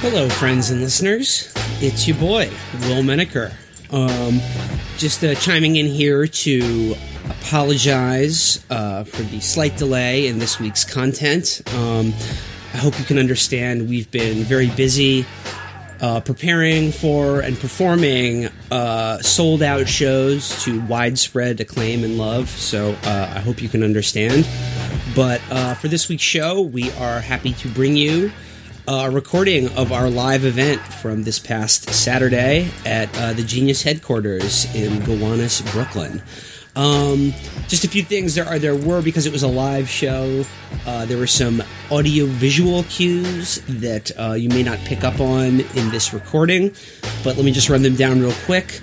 Hello, friends and listeners. It's your boy, Will Menaker. Just chiming in here to apologize for the slight delay in this week's content. I hope you can understand we've been very busy preparing for and performing sold-out shows to widespread acclaim and love, so I hope you can understand. But for this week's show, we are happy to bring you a recording of our live event from this past Saturday at the Genius headquarters in Gowanus, Brooklyn. Just a few things there were, because it was a live show, there were some audio-visual cues that you may not pick up on in this recording, but let me just run them down real quick.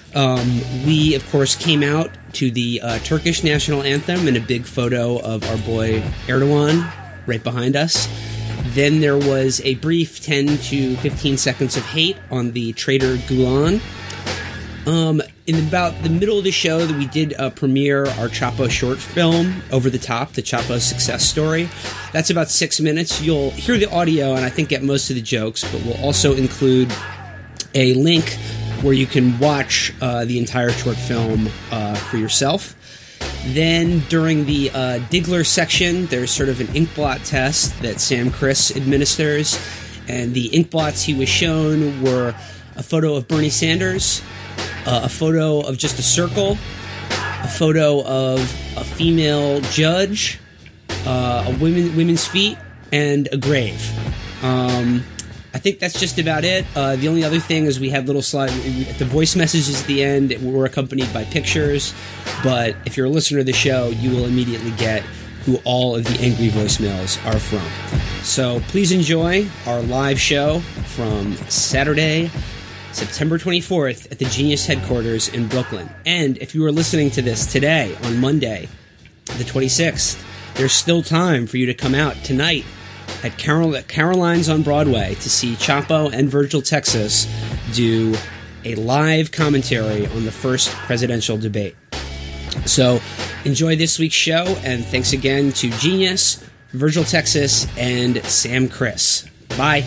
We, of course, came out to the Turkish national anthem and a big photo of our boy Erdogan right behind us. Then there was a brief 10 to 15 seconds of hate on the traitor Gulen. In about the middle of the show, that we did premiere our Chapo short film, Over the Top, the Chapo success story. That's about 6 minutes. You'll hear the audio and I think get most of the jokes, but we'll also include a link where you can watch the entire short film for yourself. Then during the Diggler section, there's sort of an inkblot test that Sam Criss administers, and the inkblots he was shown were a photo of Bernie Sanders, a photo of just a circle, a photo of a female judge, a women's feet, and a grave. I think that's just about it. The only other thing is we had little the voice messages at the end were accompanied by pictures, but if you're a listener to the show, you will immediately get who all of the angry voicemails are from. So please enjoy our live show from Saturday, September 24th at the Genius headquarters in Brooklyn. And if you are listening to this today, on Monday, the 26th, there's still time for you to come out tonight at Caroline's on Broadway to see Chapo and Virgil Texas do a live commentary on the first presidential debate. So enjoy this week's show, and thanks again to Genius, Virgil Texas, and Sam Criss. Bye.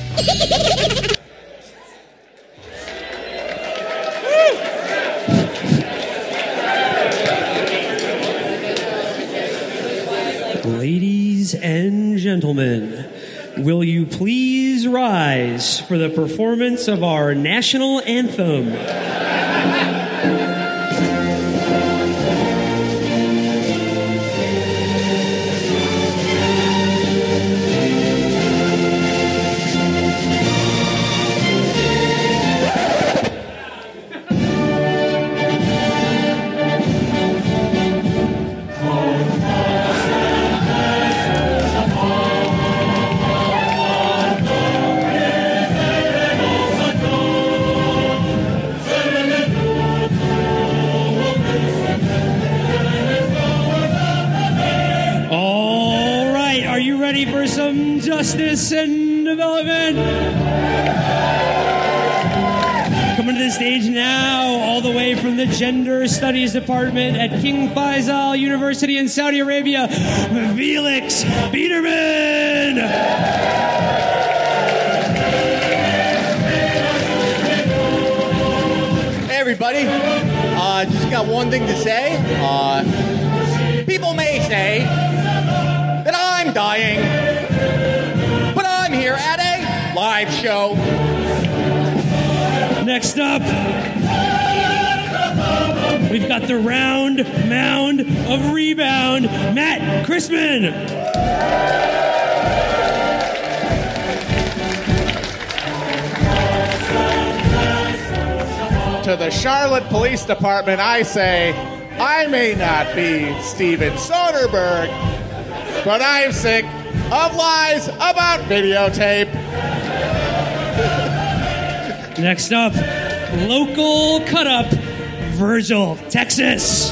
Ladies and gentlemen, will you please rise for the performance of our national anthem? Justice and development. Coming to the stage now, all the way from the Gender Studies Department at King Faisal University in Saudi Arabia, Felix Biederman. Hey, everybody. Just got one thing to say. People may say that I'm dying, here at a live show. Next up, we've got the round mound of rebound, Matt Chrisman. To the Charlotte Police Department, I say, I may not be Steven Soderbergh, but I'm sick of lies about videotape. Next up, local cut-up, Virgil Texas.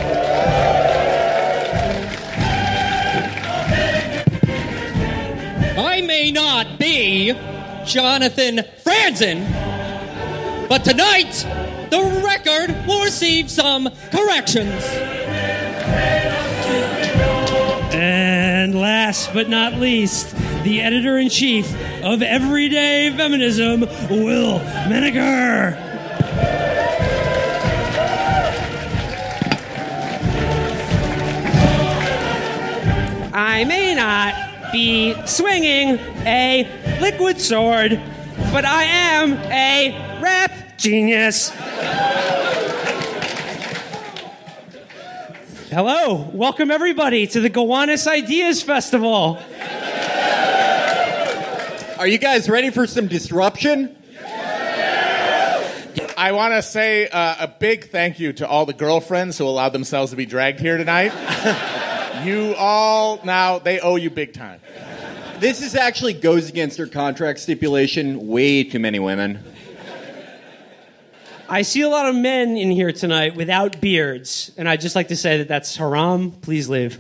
I may not be Jonathan Franzen, but tonight the record will receive some corrections. And last but not least, the editor-in-chief of Everyday Feminism, Will Menaker. I may not be swinging a liquid sword, but I am a rap genius. Hello, welcome everybody to the Gowanus Ideas Festival. Are you guys ready for some disruption? I want to say a big thank you to all the girlfriends who allowed themselves to be dragged here tonight. You all, now, they owe you big time. This actually goes against their contract stipulation. Way too many women. I see a lot of men in here tonight without beards, and I'd just like to say that that's haram. Please leave.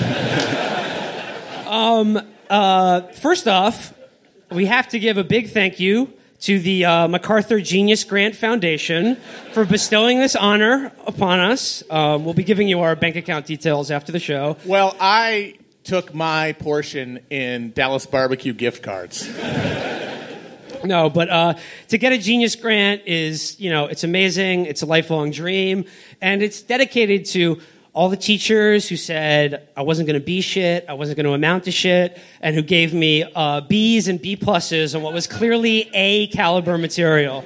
First off, we have to give a big thank you to the MacArthur Genius Grant Foundation for bestowing this honor upon us. We'll be giving you our bank account details after the show. Well, I took my portion in Dallas Barbecue gift cards. No, but to get a Genius Grant is, it's amazing. It's a lifelong dream. And it's dedicated to all the teachers who said I wasn't going to be shit, I wasn't going to amount to shit, and who gave me B's and B pluses on what was clearly A caliber material.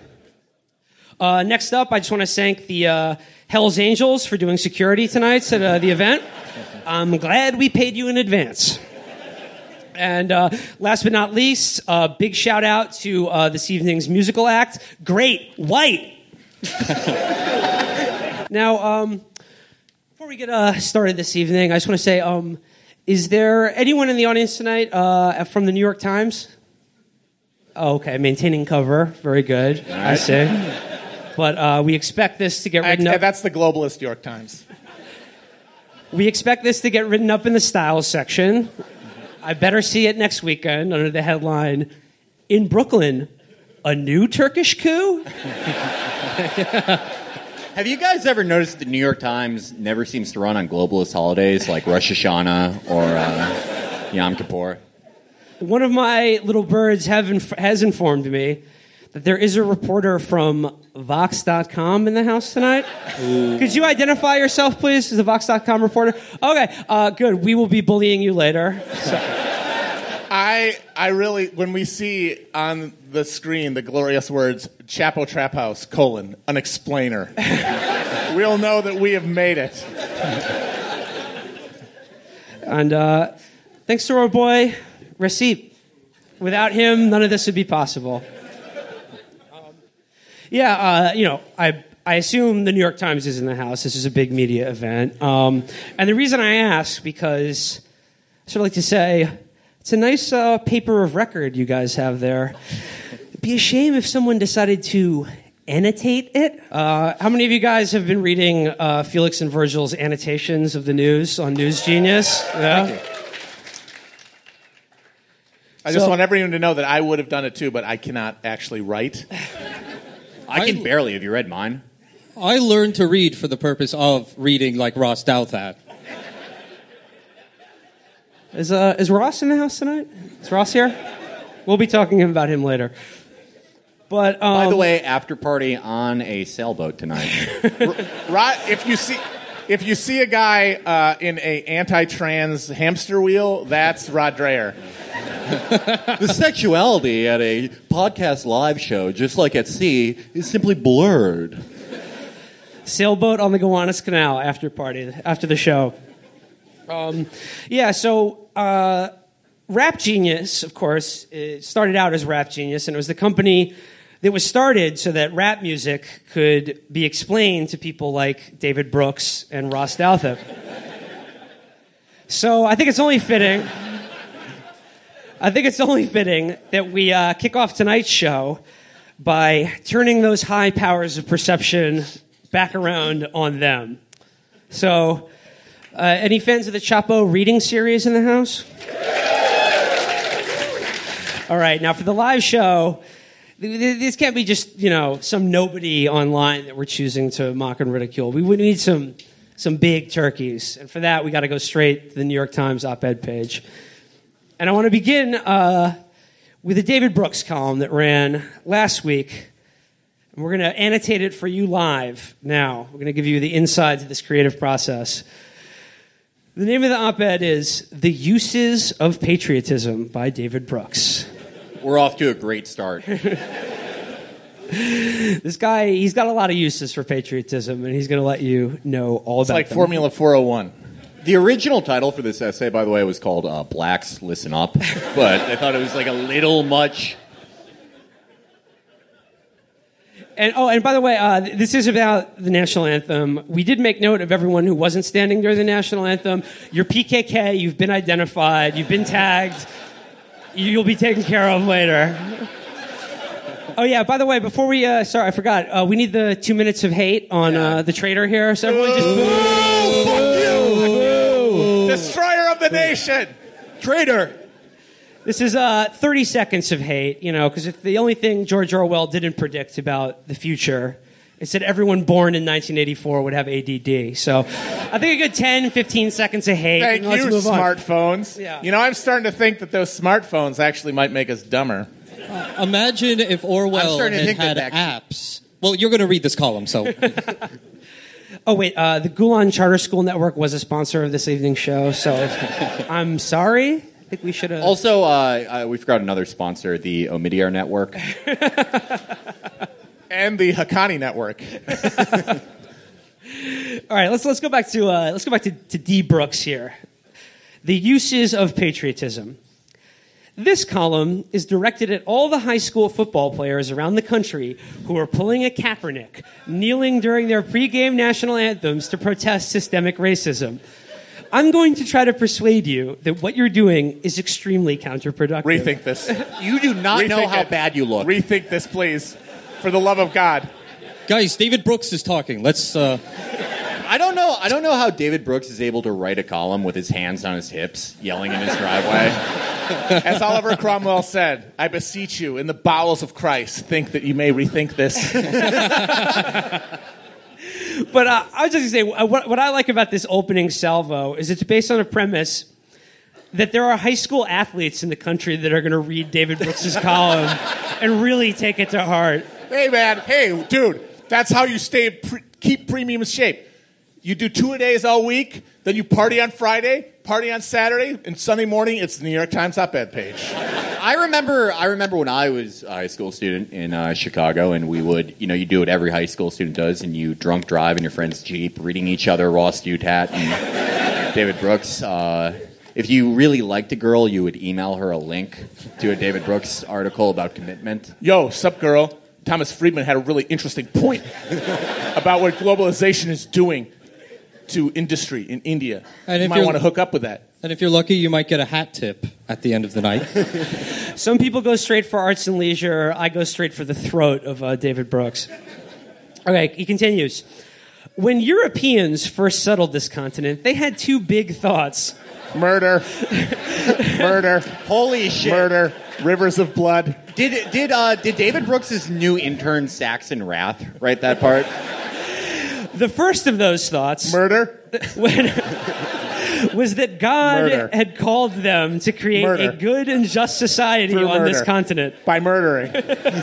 Next up, I just want to thank the Hells Angels for doing security tonight at the event. I'm glad we paid you in advance. And last but not least, big shout out to this evening's musical act, Great White. Now, before we get started this evening, I just want to say, is there anyone in the audience tonight from the New York Times? Oh, okay, maintaining cover. Very good. Right. I see. But we expect this to get written up. That's the globalist New York Times. We expect this to get written up in the styles section. I better see it next weekend under the headline, "In Brooklyn, a new Turkish coup?" Have you guys ever noticed the New York Times never seems to run on globalist holidays like Rosh Hashanah or Yom Kippur? One of my little birds has informed me that there is a reporter from Vox.com in the house tonight. Ooh. Could you identify yourself, please, as a Vox.com reporter? Okay, good. We will be bullying you later. So. I really, when we see on the screen the glorious words, Chapo Trap House, an explainer, we'll know that we have made it. And thanks to our boy, Recep. Without him, none of this would be possible. I assume the New York Times is in the house. This is a big media event. And the reason I ask, because I sort of like to say, it's a nice paper of record you guys have there. It'd be a shame if someone decided to annotate it. How many of you guys have been reading Felix and Virgil's annotations of the news on News Genius? Yeah? Thank you. I just want everyone to know that I would have done it too, but I cannot actually write. I can barely. Have you read mine? I learned to read for the purpose of reading like Ross Douthat. Is Ross in the house tonight? Is Ross here? We'll be talking about him later. But by the way, after party on a sailboat tonight. Rod, if you see a guy in a anti-trans hamster wheel, that's Rod Dreher. The sexuality at a podcast live show, just like at sea, is simply blurred. Sailboat on the Gowanus Canal after party, after the show. Rap Genius, of course, it started out as Rap Genius, and it was the company that was started so that rap music could be explained to people like David Brooks and Ross Douthat. So I think it's only fitting that we kick off tonight's show by turning those high powers of perception back around on them. So, any fans of the Chapo reading series in the house? All right, now for the live show, this can't be just, some nobody online that we're choosing to mock and ridicule. We would need some big turkeys. And for that, we got to go straight to the New York Times op-ed page. And I want to begin with a David Brooks column that ran last week. And we're going to annotate it for you live now. We're going to give you the inside to this creative process. The name of the op-ed is The Uses of Patriotism by David Brooks. We're off to a great start. This guy, he's got a lot of uses for patriotism, and he's going to let you know all It's about like them. Formula 401. The original title for this essay, by the way, was called Blacks Listen Up, but I thought it was like a little much. And by the way, this is about the national anthem. We did make note of everyone who wasn't standing during the national anthem. You're PKK, you've been identified, you've been tagged. You'll be taken care of later. Oh, yeah, by the way, before we... sorry, I forgot. We need the 2 minutes of hate on the traitor here. So everyone just... Boo! Fuck you! Destroyer of the nation! Traitor! This is 30 seconds of hate, because if the only thing George Orwell didn't predict about the future is that everyone born in 1984 would have ADD. So I think a good 10, 15 seconds of hate. Thank Let's you, move on. smartphones. Yeah. I'm starting to think that those smartphones actually might make us dumber. Imagine if I'm Orwell starting to had think that apps. Well, you're going to read this column, so... Oh, wait, the Gulan Charter School Network was a sponsor of this evening's show, so I'm sorry. I think we should have... Also, we forgot another sponsor, the Omidyar Network. And the Haqqani Network. All right, let's go back to D. Brooks here. The uses of patriotism. This column is directed at all the high school football players around the country who are pulling a Kaepernick, kneeling during their pregame national anthems to protest systemic racism. I'm going to try to persuade you that what you're doing is extremely counterproductive. Rethink this. You do not know Rethink how it. bad you look. Rethink this, please. For the love of God. Guys, David Brooks is talking. Let's... I don't know how David Brooks is able to write a column with his hands on his hips, yelling in his driveway. As Oliver Cromwell said, I beseech you, in the bowels of Christ, think that you may rethink this. But I was just going to say, what I like about this opening salvo is it's based on a premise that there are high school athletes in the country that are going to read David Brooks' column and really take it to heart. Hey, man. Hey, dude. That's how you keep premium shape. You do 2-a-days all week, then you party on Friday, party on Saturday, and Sunday morning, it's the New York Times op-ed page. I remember when I was a high school student in Chicago, and we would, you do what every high school student does, and you drunk drive in your friend's Jeep, reading each other Ross Douthat and David Brooks. If you really liked a girl, you would email her a link to a David Brooks article about commitment. Yo, sup, girl? Thomas Friedman had a really interesting point about what globalization is doing to industry in India. And you if might you're- want to hook up with that. And if you're lucky, you might get a hat tip at the end of the night. Some people go straight for arts and leisure. I go straight for the throat of David Brooks. Okay, he continues. When Europeans first settled this continent, they had two big thoughts. Murder. Murder. Holy shit! Murder. Rivers of blood. Did David Brooks' new intern Saxon Rath write that part? The first of those thoughts Murder. was that God Murder. had called them to create Murder. a good and just society Through on this murder. continent. By murdering.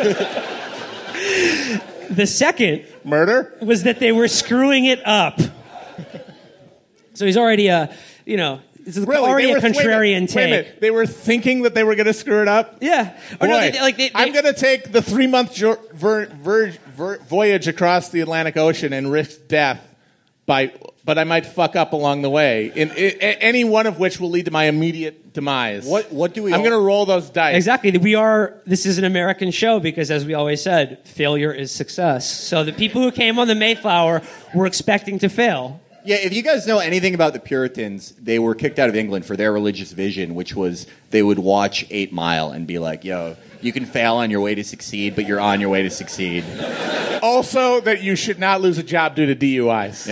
The second Murder? was that they were screwing it up. So he's already it's already a contrarian wait a minute. take. They were thinking that they were going to screw it up? Yeah. Boy, They I'm going to take the 3-month voyage across the Atlantic Ocean and risk death, but I might fuck up along the way. Any one of which will lead to my immediate demise. What do we? I'm going to roll those dice. Exactly. This is an American show because, as we always said, failure is success. So the people who came on the Mayflower were expecting to fail. Yeah, if you guys know anything about the Puritans, they were kicked out of England for their religious vision, which was they would watch 8 Mile and be like, yo, you can fail on your way to succeed, but you're on your way to succeed. Also, that you should not lose a job due to DUIs.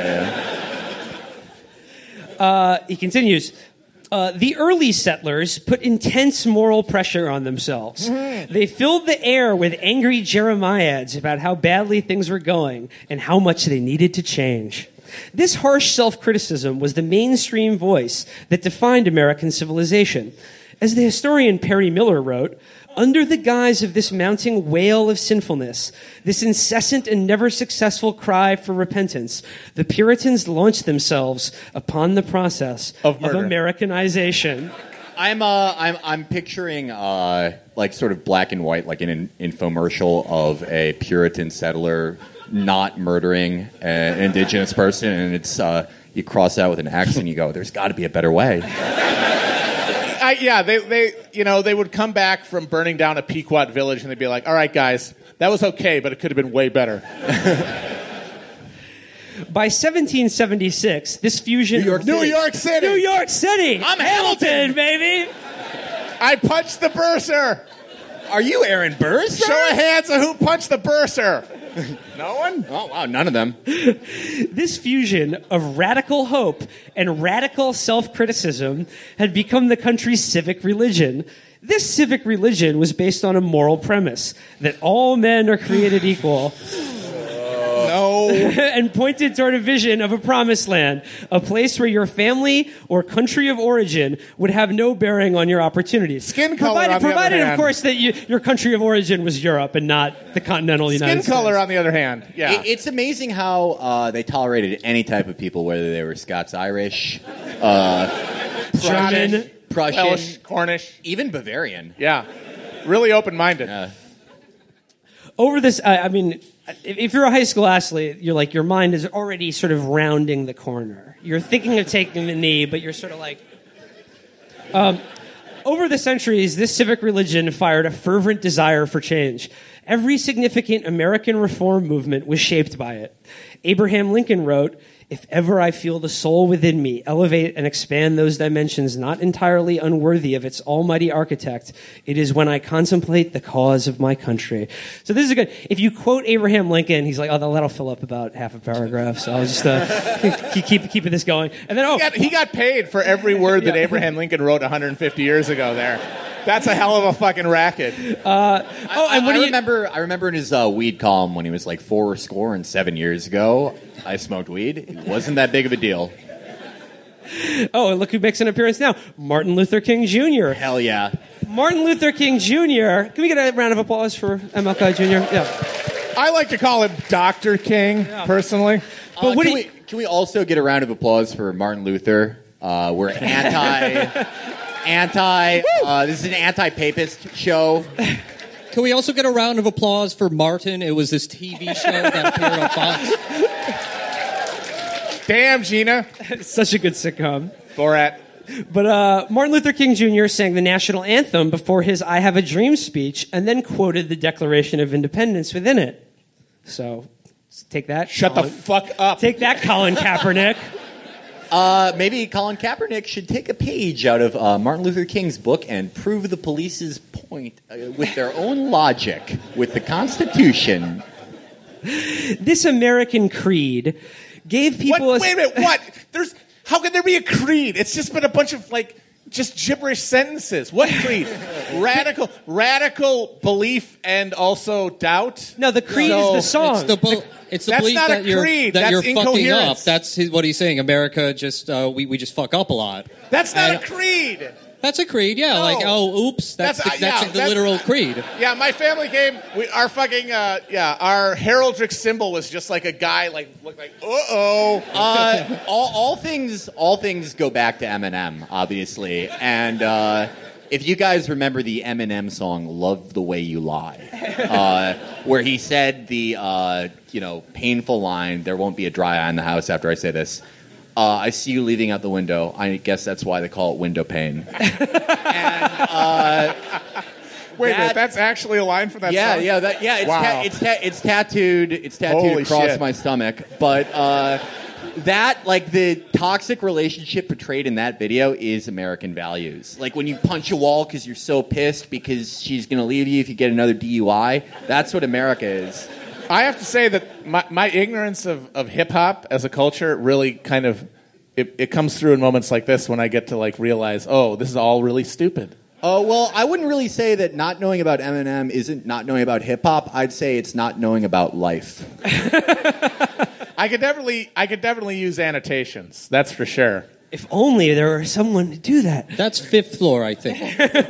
Yeah. He continues. The early settlers put intense moral pressure on themselves. They filled the air with angry jeremiads about how badly things were going and how much they needed to change. This harsh self-criticism was the mainstream voice that defined American civilization. As the historian Perry Miller wrote, under the guise of this mounting wail of sinfulness, this incessant and never successful cry for repentance, the Puritans launched themselves upon the process of Americanization. I'm picturing like sort of black and white, like an infomercial of a Puritan settler not murdering an indigenous person, and it's you cross out with an X and you go, "There's got to be a better way." They would come back from burning down a Pequot village and they'd be like, "All right, guys, that was okay, but it could have been way better." By 1776, this fusion... New York City! I'm Hamilton, baby! I punched the bursar! Are you Aaron Burr, sir? Show of hands of who punched the bursar! No one? Oh, wow, none of them. This fusion of radical hope and radical self-criticism had become the country's civic religion. This civic religion was based on a moral premise that all men are created equal. No. And pointed toward a vision of a promised land, a place where your family or country of origin would have no bearing on your opportunities. Skin color, provided of course, that your country of origin was Europe and not the continental United States. Skin color, on the other hand, yeah. It's amazing how they tolerated any type of people, whether they were Scots-Irish, German, Prussian, Welsh, Cornish, even Bavarian. Yeah, really open-minded. Over this, if you're a high school athlete, you're like, your mind is already sort of rounding the corner. You're thinking of taking the knee, but you're sort of like... Over the centuries, this civic religion fired a fervent desire for change. Every significant American reform movement was shaped by it. Abraham Lincoln wrote, "If ever I feel the soul within me elevate and expand those dimensions not entirely unworthy of its almighty architect, it is when I contemplate the cause of my country." So this is good. If you quote Abraham Lincoln, he's like, "Oh, that'll fill up about half a paragraph." So I'll just keep this going. And then he got paid for every word that Abraham Lincoln wrote 150 years ago. There, that's a hell of a fucking racket. I remember in his weed column when he was like 7 years ago. I smoked weed. It wasn't that big of a deal. Oh, and look who makes an appearance now. Martin Luther King Jr. Hell yeah. Martin Luther King Jr. Can we get a round of applause for MLK Jr.? Yeah. I like to call him Dr. King, personally. But can we also get a round of applause for Martin Luther? We're this is an anti-papist show. Can we also get a round of applause for Martin? It was this TV show that appeared on Fox. Damn, Gina. Such a good sitcom. Borat. But Martin Luther King Jr. sang the national anthem before his I Have a Dream speech and then quoted the Declaration of Independence within it. So, take that. Shut the fuck up. Take that, Colin Kaepernick. Maybe Colin Kaepernick should take a page out of Martin Luther King's book and prove the police's point with their own logic, with the Constitution. This American creed gave people... Wait a minute, what? How can there be a creed? It's just been a bunch of, just gibberish sentences. What creed? Radical belief and also doubt? No, the creed is the song. It's the belief that you're fucking up. That's what he's saying. America we just fuck up a lot. That's not a creed. That's a creed, yeah. No. Like, oh, oops, that's the literal creed. Yeah, my family came. Our heraldic symbol was just like a guy looked like uh-oh. All things go back to Eminem, obviously, and if you guys remember the Eminem song "Love the Way You Lie," where he said the painful line, "There won't be a dry eye in the house after I say this." I see you leaving out the window. I guess that's why they call it window pane. And, wait a minute, that's actually a line for that song? Yeah. Wow. It's tattooed Holy across shit. my stomach. But the toxic relationship portrayed in that video is American values. Like when you punch a wall because you're so pissed because she's going to leave you if you get another DUI. That's what America is. I have to say that my ignorance of hip-hop as a culture really kind of, it comes through in moments like this when I get to realize, oh, this is all really stupid. Oh, well, I wouldn't really say that not knowing about Eminem isn't not knowing about hip-hop. I'd say it's not knowing about life. I could definitely use annotations, that's for sure. If only there were someone to do that. That's fifth floor, I think.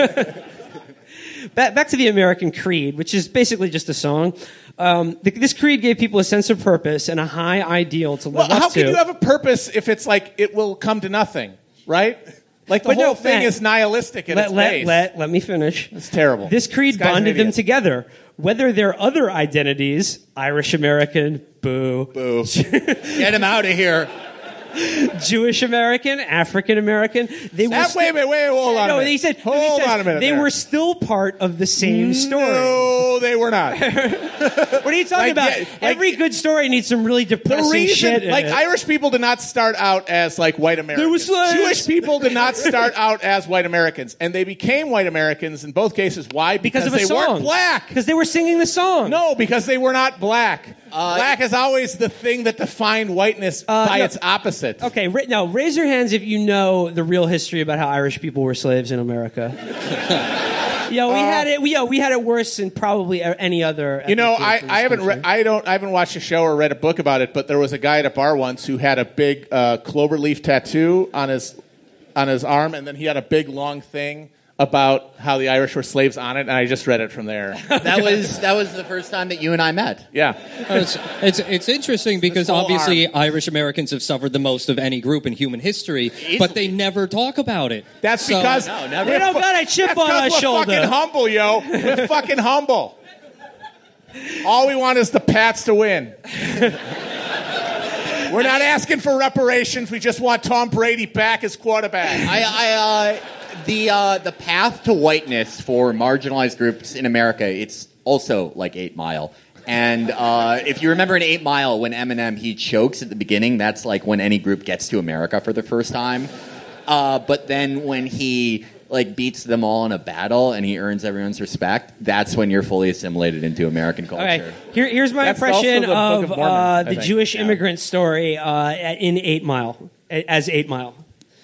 Back to the American Creed, which is basically just a song. This creed gave people a sense of purpose and a high ideal to live Well, how up to. can you have a purpose if it's like it will come to nothing, right? Like the But no, whole thing Matt, is nihilistic at its base. let me finish. It's terrible. This creed This guy's an bonded them idiot. together. Whether their other identities, Irish American, boo, Boo. Get him out of here. Jewish American, African American, they were. Wait a minute, hold on a No, minute. he said. Hold on a minute They there. were still part of the same story. No, they were not. What are you talking Like, about? yeah, Every good story needs some really The depressing shit. reason, in like it. Irish people did not start out as like white Americans. were slaves. Jewish people did not start out as white Americans, and they became white Americans in both cases. Why? because of a they song. weren't black. Because they were singing the song. No, because they were not black. Black is always the thing that defined whiteness by no. its opposite. Okay, now raise your hands if you know the real history about how Irish people were slaves in America. We had it. We had it worse than probably any other. You know, ethnic group in I this haven't country. I haven't watched a show or read a book about it, but there was a guy at a bar once who had a big cloverleaf tattoo on his arm, and then he had a big long thing about how the Irish were slaves on it, and I just read it from there. That was the first time that you and I met. Yeah. It's interesting because whole obviously Irish Americans have suffered the most of any group in human history, but they never talk about it. That's So- because No, never. We don't got a chip that's on 'cause our we're shoulder. fucking humble, yo. We're fucking humble. All we want is the Pats to win. We're not asking for reparations. We just want Tom Brady back as quarterback. The path to whiteness for marginalized groups in America, it's also like 8 Mile. And if you remember in 8 Mile, when Eminem, he chokes at the beginning, that's like when any group gets to America for the first time. But then when he beats them all in a battle and he earns everyone's respect, that's when you're fully assimilated into American culture. Okay, here's my That's impression also the Book of of Mormon, I the think. Jewish immigrant story in 8 Mile, as 8 Mile.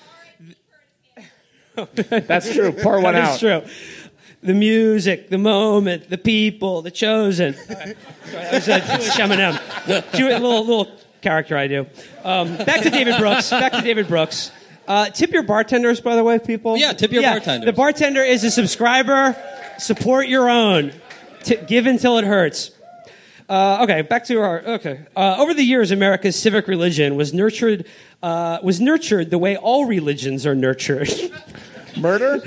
That's true. Pour one That out. is true. The music, the moment, the people, the chosen. Sorry, that was a Jewish Eminem. Jewish, little character I do. Back to David Brooks. Tip your bartenders, by the way, people. Yeah, tip your bartenders. The bartender is a subscriber. Support your own. Give until it hurts. Okay, back to our. Okay, over the years, America's civic religion was nurtured the way all religions are nurtured. Murder?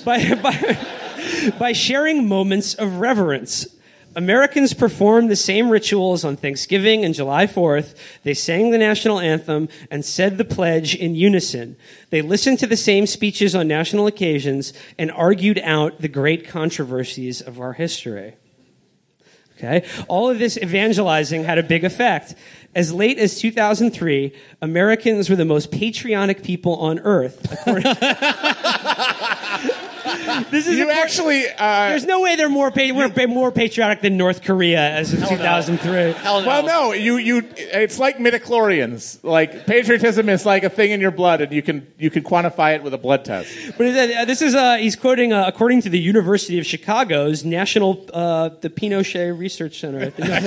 by sharing moments of reverence. Americans performed the same rituals on Thanksgiving and July 4th. They sang the national anthem and said the pledge in unison. They listened to the same speeches on national occasions and argued out the great controversies of our history. Okay? All of this evangelizing had a big effect. As late as 2003, Americans were the most patriotic people on earth. This is You actually... There's no way we're more patriotic than North Korea as of 2003. Hell no. Well, no, it's like midichlorians. Like, patriotism is like a thing in your blood, and you can quantify it with a blood test. But this is he's quoting according to the University of Chicago's National the Pinochet Research Center.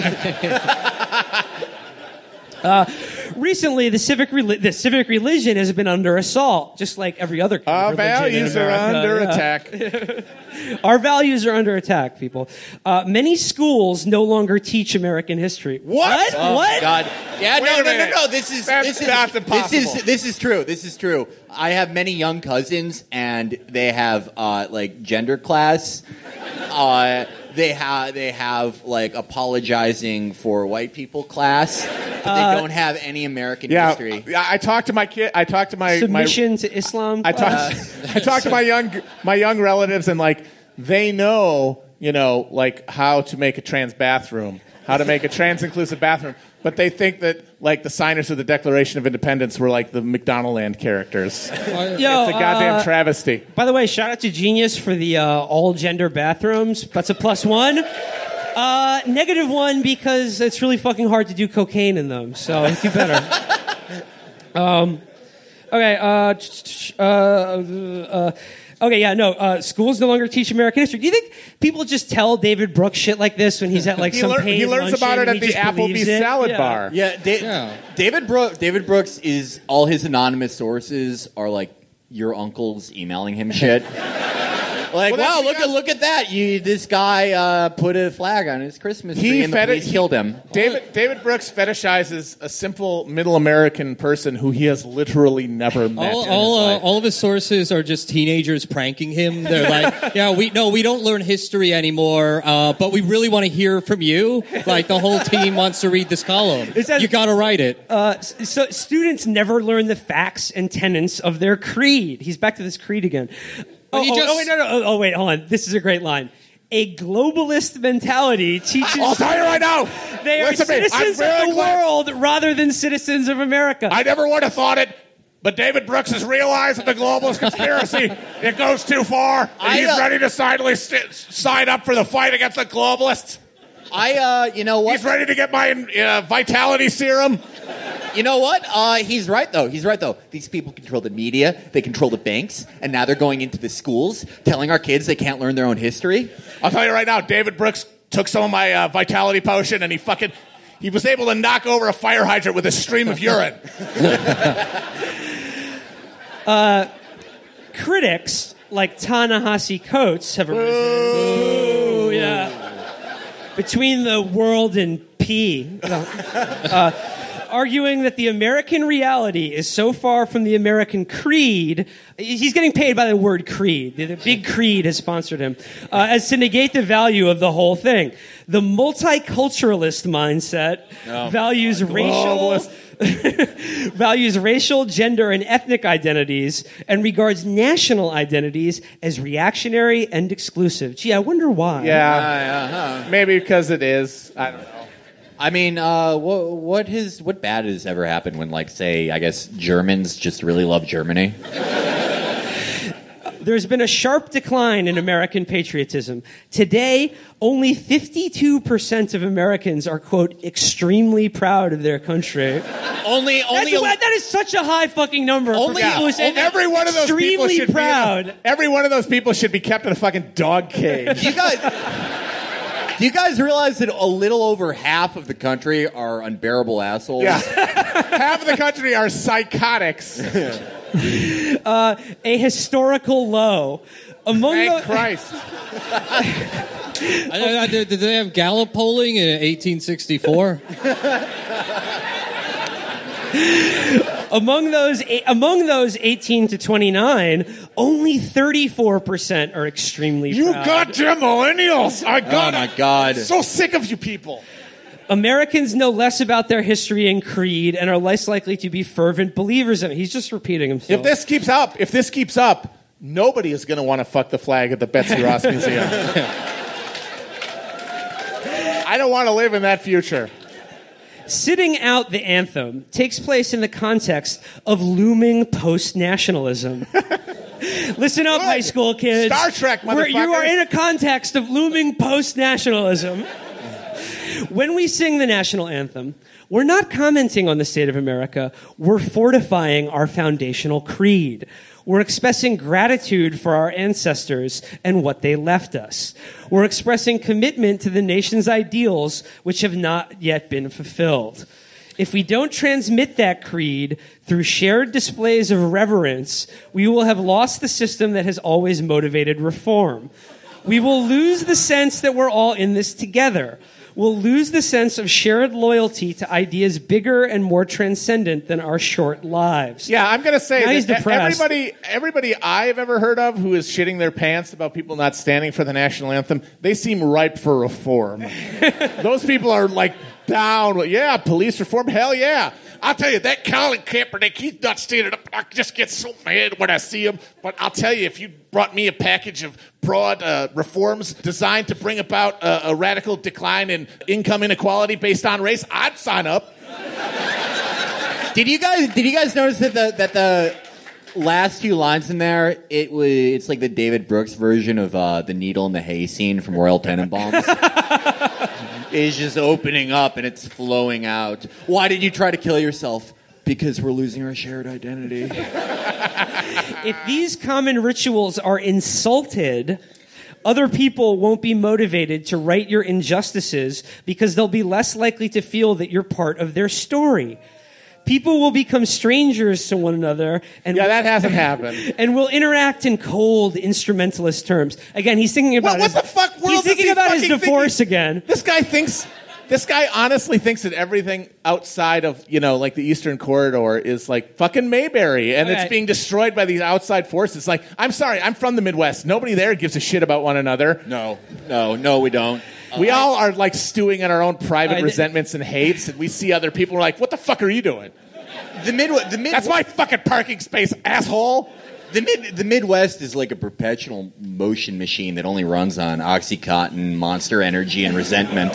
Recently, the civic religion has been under assault, just like every other Our religion in values are America. under Yeah. attack. Our values are under attack, people. Many schools no longer teach American history. What? Oh, What? God. Yeah, Wait a minute. no. This is That's impossible. This is true. This is true. I have many young cousins, and they have gender class. They have apologizing for white people class. But they don't have any American history. Yeah, I talked to my kid. I talked to my Submission to Islam. I talked to my young relatives, and they know, how to make a trans bathroom, how to make a trans inclusive bathroom, but they think that the signers of the Declaration of Independence were like the McDonaldland characters. Yo, It's a goddamn travesty. By the way, shout out to Genius for the all-gender bathrooms. That's a +1. -1 because it's really fucking hard to do cocaine in them. So do better. Okay. Okay, yeah, no. Schools no longer teach American history. Do you think people just tell David Brooks shit like this when he's at like some paid he learns about it luncheon at and the he just believes Applebee's it? salad Yeah. bar. Yeah, David Brooks is all his anonymous sources are like your uncles emailing him shit. Like, Well, wow, that's look at that! This guy put a flag on his Christmas tree, and the police killed him. David Brooks fetishizes a simple middle American person who he has literally never met. All of his sources are just teenagers pranking him. They're like, "Yeah, we don't learn history anymore, but we really want to hear from you. Like the whole team wants to read this column. You got to write it." So students never learn the facts and tenets of their creed. He's back to this creed again. Wait, hold on. This is a great line. A globalist mentality teaches. I'll tell you right now. They are Listen to me. citizens I'm of very the glad- world rather than citizens of America. I never would have thought it, but David Brooks has realized that the globalist conspiracy, it goes too far, and he's ready to sign up for the fight against the globalists. You know what? He's ready to get my vitality serum. You know what? He's right, though. These people control the media. They control the banks. And now they're going into the schools, telling our kids they can't learn their own history. I'll tell you right now, David Brooks took some of my vitality potion, and he was able to knock over a fire hydrant with a stream of urine. Critics like Ta-Nehisi Coates have arisen. Yeah. Between the world and pee. Arguing that the American reality is so far from the American creed. He's getting paid by the word creed. The big creed has sponsored him. As to negate the value of the whole thing. The multiculturalist mindset values racial, gender, and ethnic identities and regards national identities as reactionary and exclusive. Gee, I wonder why. Yeah. Maybe because it is. I don't know. I mean, what bad has ever happened when, like, say, I guess Germans just really love Germany? There's been a sharp decline in American patriotism. Today, only 52% of Americans are, quote, extremely proud of their country. That is such a high fucking number. Every one of those people should proud. Every one of those people should be kept in a fucking dog cage. Do you guys realize that a little over half of the country are unbearable assholes? Yeah. Half of the country are psychotics. A historical low. Thank Christ. Did they have Gallup polling in 1864? Among those 18 to 29, only 34% are extremely You proud. goddamn millennials! Oh my God! I'm so sick of you people. Americans know less about their history and creed and are less likely to be fervent believers in it. He's just repeating himself. If this keeps up, nobody is going to want to fuck the flag at the Betsy Ross Museum. I don't want to live in that future. Sitting out the anthem takes place in the context of looming post-nationalism. Listen up, high school kids. Star Trek, motherfucker. You are in a context of looming post-nationalism. When we sing the national anthem, we're not commenting on the state of America. We're fortifying our foundational creed. We're expressing gratitude for our ancestors and what they left us. We're expressing commitment to the nation's ideals, which have not yet been fulfilled. If we don't transmit that creed through shared displays of reverence, we will have lost the system that has always motivated reform. We will lose the sense that we're all in this together. We'll lose the sense of shared loyalty to ideas bigger and more transcendent than our short lives. Yeah, I'm going to say Now he's that depressed. everybody I've ever heard of who is shitting their pants about people not standing for the national anthem, they seem ripe for reform. Those people are like down with, yeah, police reform, hell yeah. I'll tell you, that Colin Kaepernick, he's not standing up. I just get so mad when I see him. But I'll tell you, if you brought me a package of broad reforms designed to bring about a radical decline in income inequality based on race, I'd sign up. Did you guys notice that the last few lines in there, it's like the David Brooks version of the needle in the hay scene from Royal Tenenbaums? It's just opening up and it's flowing out. Why did you try to kill yourself? Because we're losing our shared identity. If these common rituals are insulted, other people won't be motivated to right your injustices because they'll be less likely to feel that you're part of their story. People will become strangers to one another, and that hasn't happened. And will interact in cold, instrumentalist terms. Again, he's thinking about what the fuck world he's is thinking he about his fucking divorce thinking? again. This guy honestly thinks that everything outside of, like the Eastern Corridor is like fucking Mayberry, and it's being destroyed by these outside forces. Like, I'm sorry, I'm from the Midwest. Nobody there gives a shit about one another. No, we don't. We all are like stewing in our own private resentments and hates, and we see other people. We're like, what the fuck are you doing? That's my fucking parking space, asshole. The Midwest is like a perpetual motion machine that only runs on Oxycontin, Monster Energy, and resentment.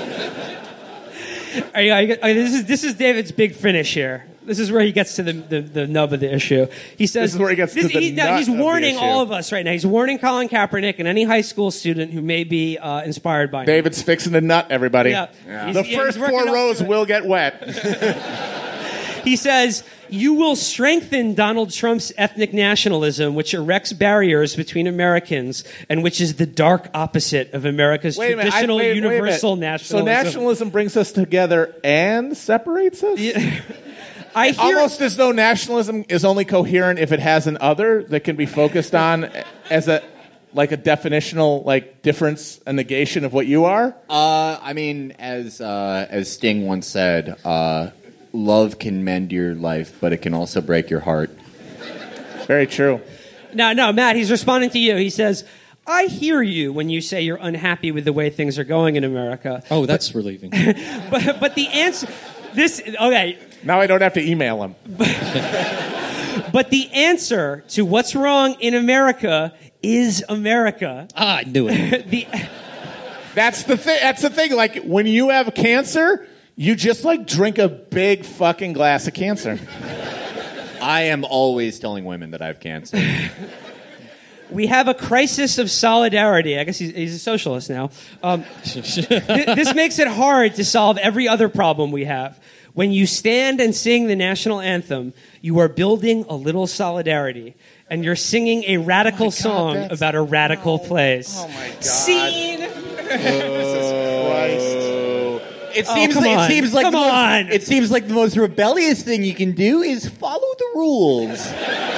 This is David's big finish here. This is where he gets to the nub of the issue. He says this is where he gets to the nut he's of the warning issue. all of us right now. He's warning Colin Kaepernick and any high school student who may be inspired by him. David's fixing the nut, everybody. Yeah. The first 4 rows will get wet. He says, you will strengthen Donald Trump's ethnic nationalism, which erects barriers between Americans and which is the dark opposite of America's traditional universal nationalism. So nationalism brings us together and separates us? Yeah. Almost as though nationalism is only coherent if it has an other that can be focused on as a definitional difference, a negation of what you are? I mean, as Sting once said, love can mend your life, but it can also break your heart. Very true. No, Matt, he's responding to you. He says, I hear you when you say you're unhappy with the way things are going in America. Oh, that's relieving. But the answer... Okay. Now I don't have to email him. But the answer to what's wrong in America is America. I knew it. That's the thing. That's the thing. Like, when you have cancer, you just drink a big fucking glass of cancer. I am always telling women that I have cancer. We have a crisis of solidarity. I guess he's a socialist now. This makes it hard to solve every other problem we have. When you stand and sing the national anthem, you are building a little solidarity. And you're singing a radical song about a radical place. Oh, my God. Scene! Jesus Christ. It seems like the most rebellious thing you can do is follow the rules.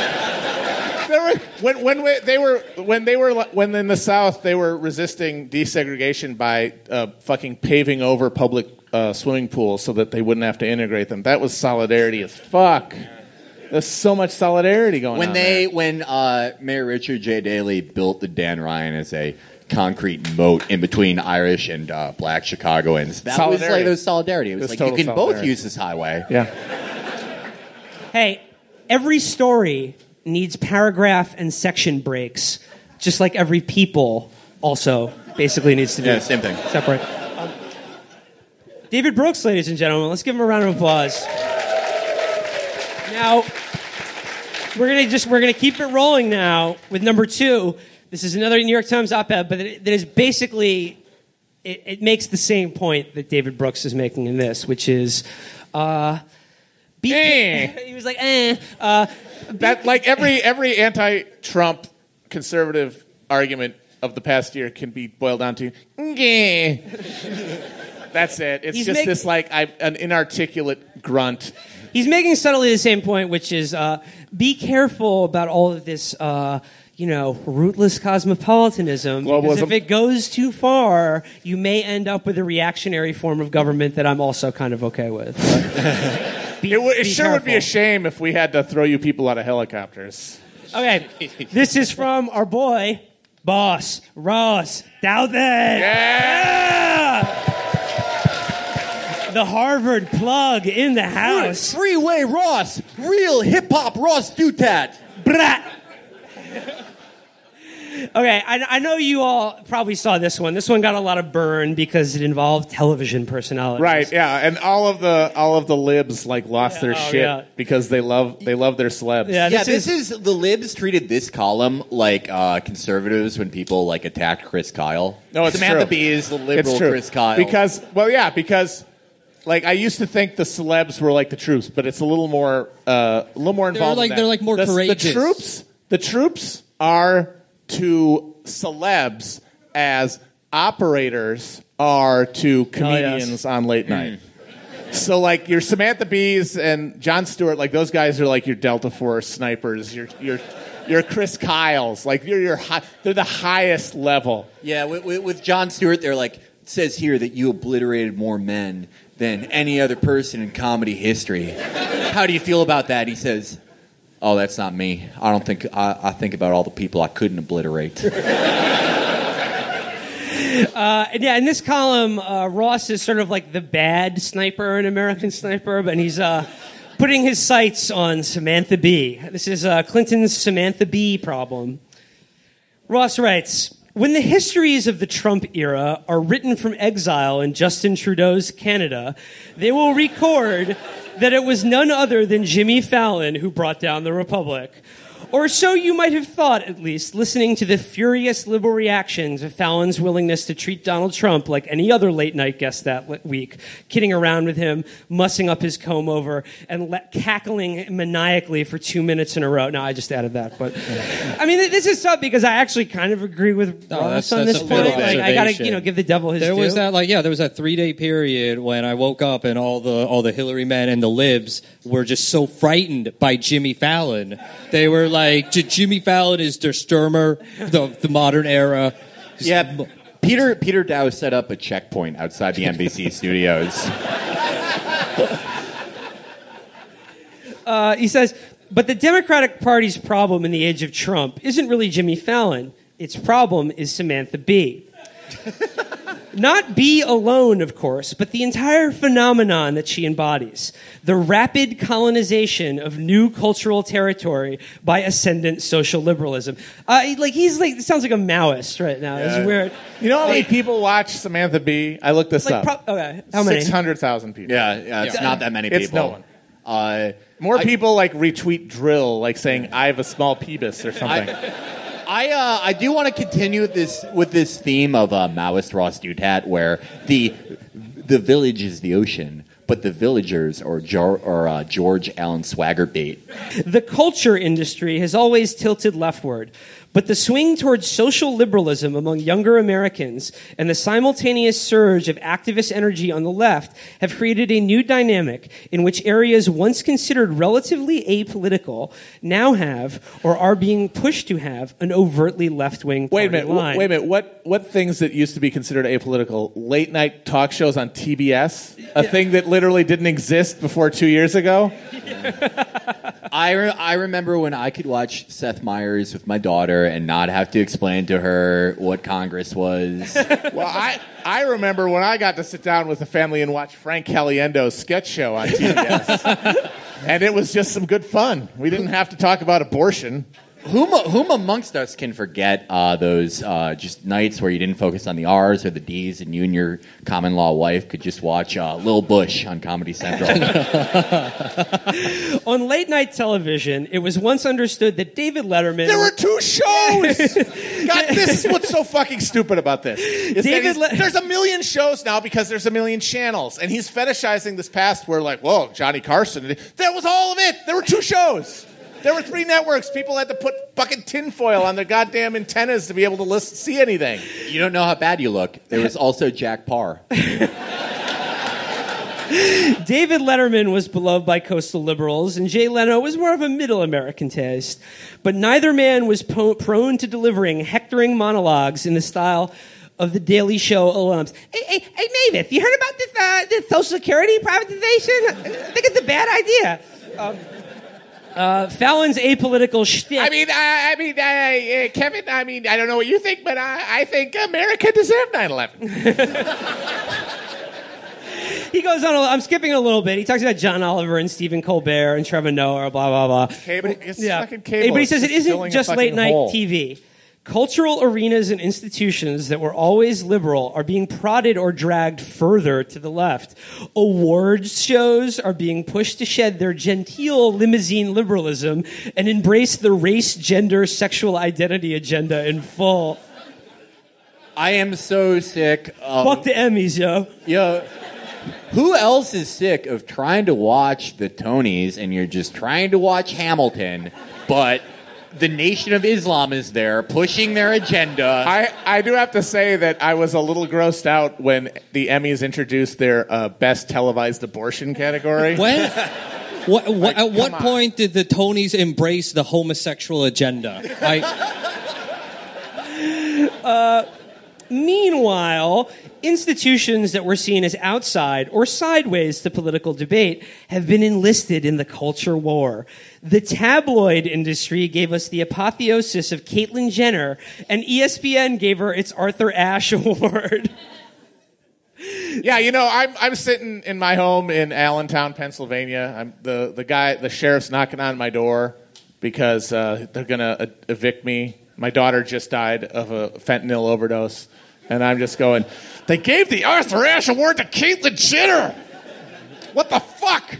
When in the South they were resisting desegregation by fucking paving over public swimming pools so that they wouldn't have to integrate them. That was solidarity as fuck. There's so much solidarity going on. When Mayor Richard J. Daley built the Dan Ryan as a concrete moat in between Irish and black Chicagoans, that was solidarity. It was like, you can both use this highway. Yeah. Hey, every story needs paragraph and section breaks, just like every people also basically needs to do. Yeah, same thing. Separate. David Brooks, ladies and gentlemen, let's give him a round of applause. Now, we're gonna keep it rolling now with number 2. This is another New York Times op-ed, but that is basically it makes the same point that David Brooks is making in this, which is he was like, That every anti-Trump conservative argument of the past year can be boiled down to That's it. It's this an inarticulate grunt. He's making subtly the same point, which is be careful about all of this, rootless cosmopolitanism. Globalism. Because if it goes too far, you may end up with a reactionary form of government that I'm also kind of okay with. It sure would be a shame if we had to throw you people out of helicopters. Okay, this is from our boy, Boss Ross Douthat. Yeah! The Harvard plug in the house. Freeway Ross, real hip hop Ross Douthat. Brat. Okay, I know you all probably saw this one. This one got a lot of burn because it involved television personalities. Right, yeah, and all of the libs lost their shit because they love their celebs. Yeah, this is the libs treated this column like conservatives when people attacked Chris Kyle. No, it's Samantha true. Bee is the liberal It's true. Chris Kyle. Because like I used to think the celebs were like the troops, but it's a little more involved. They're like more courageous. The troops are to celebs as operators are to comedians on late night. So like your Samantha Bees and Jon Stewart, like those guys are like your Delta Force snipers. Your Chris Kyles, like they're the highest level. Yeah, with Jon Stewart, they're like, it says here that you obliterated more men than any other person in comedy history. How do you feel about that? He says, oh, that's not me. I don't think I think about all the people I couldn't obliterate. Yeah, in this column, Ross is sort of like the bad sniper in American Sniper, and he's putting his sights on Samantha Bee. This is Clinton's Samantha Bee problem. Ross writes, when the histories of the Trump era are written from exile in Justin Trudeau's Canada, they will record that it was none other than Jimmy Fallon who brought down the Republic. Or so you might have thought, at least, listening to the furious liberal reactions of Fallon's willingness to treat Donald Trump like any other late-night guest that week, kidding around with him, mussing up his comb-over, and cackling maniacally for 2 minutes in a row. No, I just added that. But I mean, this is tough because I actually kind of agree with Ross on this point. Like, I got to give the devil his due. There was that 3-day period when I woke up and all the Hillary men and the libs were just so frightened by Jimmy Fallon. They were like, Jimmy Fallon is der Stürmer, the modern era. Yeah, Peter Dow set up a checkpoint outside the NBC studios. He says, but the Democratic Party's problem in the age of Trump isn't really Jimmy Fallon. Its problem is Samantha Bee. Not Bee alone, of course, but the entire phenomenon that she embodies. The rapid colonization of new cultural territory by ascendant social liberalism. It sounds like a Maoist right now. Yeah. It's weird. You know how many people watch Samantha Bee? I looked this up. Okay, how many? 600,000 people. Yeah, it's not that many people. It's no one. More people retweet Drill, saying, I have a small penis or something. I do want to continue with this theme of Maoist Ross Douthat, where the village is the ocean, but the villagers are George Allen Swagger bait. The culture industry has always tilted leftward, but the swing towards social liberalism among younger Americans and the simultaneous surge of activist energy on the left have created a new dynamic in which areas once considered relatively apolitical now have, or are being pushed to have, an overtly left-wing party line. Wait a minute. What things that used to be considered apolitical? Late night talk shows on TBS? A thing that literally didn't exist before 2 years ago? I remember when I could watch Seth Meyers with my daughter and not have to explain to her what Congress was. Well, I remember when I got to sit down with the family and watch Frank Caliendo's sketch show on TBS. And it was just some good fun. We didn't have to talk about abortion. Whom amongst us can forget those just nights where you didn't focus on the R's or the D's and you and your common law wife could just watch Lil Bush on Comedy Central? On late night television, it was once understood that David Letterman... There were 2 shows! God, this is what's so fucking stupid about this. There's a million shows now because there's a million channels. And he's fetishizing this past where whoa, Johnny Carson. That was all of it. There were 2 shows. There were 3 networks. People had to put fucking tinfoil on their goddamn antennas to be able to see anything. You don't know how bad you look. There was also Jack Parr. David Letterman was beloved by coastal liberals, and Jay Leno was more of a middle American taste. But neither man was prone to delivering hectoring monologues in the style of the Daily Show alums. Hey, Mavis, you heard about this Social Security privatization? I think it's a bad idea. Fallon's apolitical shtick. Kevin, I don't know what you think, but I think America deserved 9/11. He goes on, I'm skipping a little bit. He talks about John Oliver and Stephen Colbert and Trevor Noah, blah, blah, blah. Fucking cable. But he says it isn't just late night TV. Cultural arenas and institutions that were always liberal are being prodded or dragged further to the left. Awards shows are being pushed to shed their genteel limousine liberalism and embrace the race, gender, sexual identity agenda in full. I am so sick of... Fuck the Emmys, yo. Yo, Who else is sick of trying to watch the Tonys and you're just trying to watch Hamilton, but the Nation of Islam is there pushing their agenda? I do have to say that I was a little grossed out when the Emmys introduced their best televised abortion category. When? At what point did the Tonys embrace the homosexual agenda? Meanwhile, institutions that were seen as outside or sideways to political debate have been enlisted in the culture war. The tabloid industry gave us the apotheosis of Caitlyn Jenner, and ESPN gave her its Arthur Ashe Award. Yeah, I'm sitting in my home in Allentown, Pennsylvania. I'm the sheriff's knocking on my door because they're gonna evict me. My daughter just died of a fentanyl overdose, and I'm just going, they gave the Arthur Ashe Award to Caitlyn Jenner. What the fuck?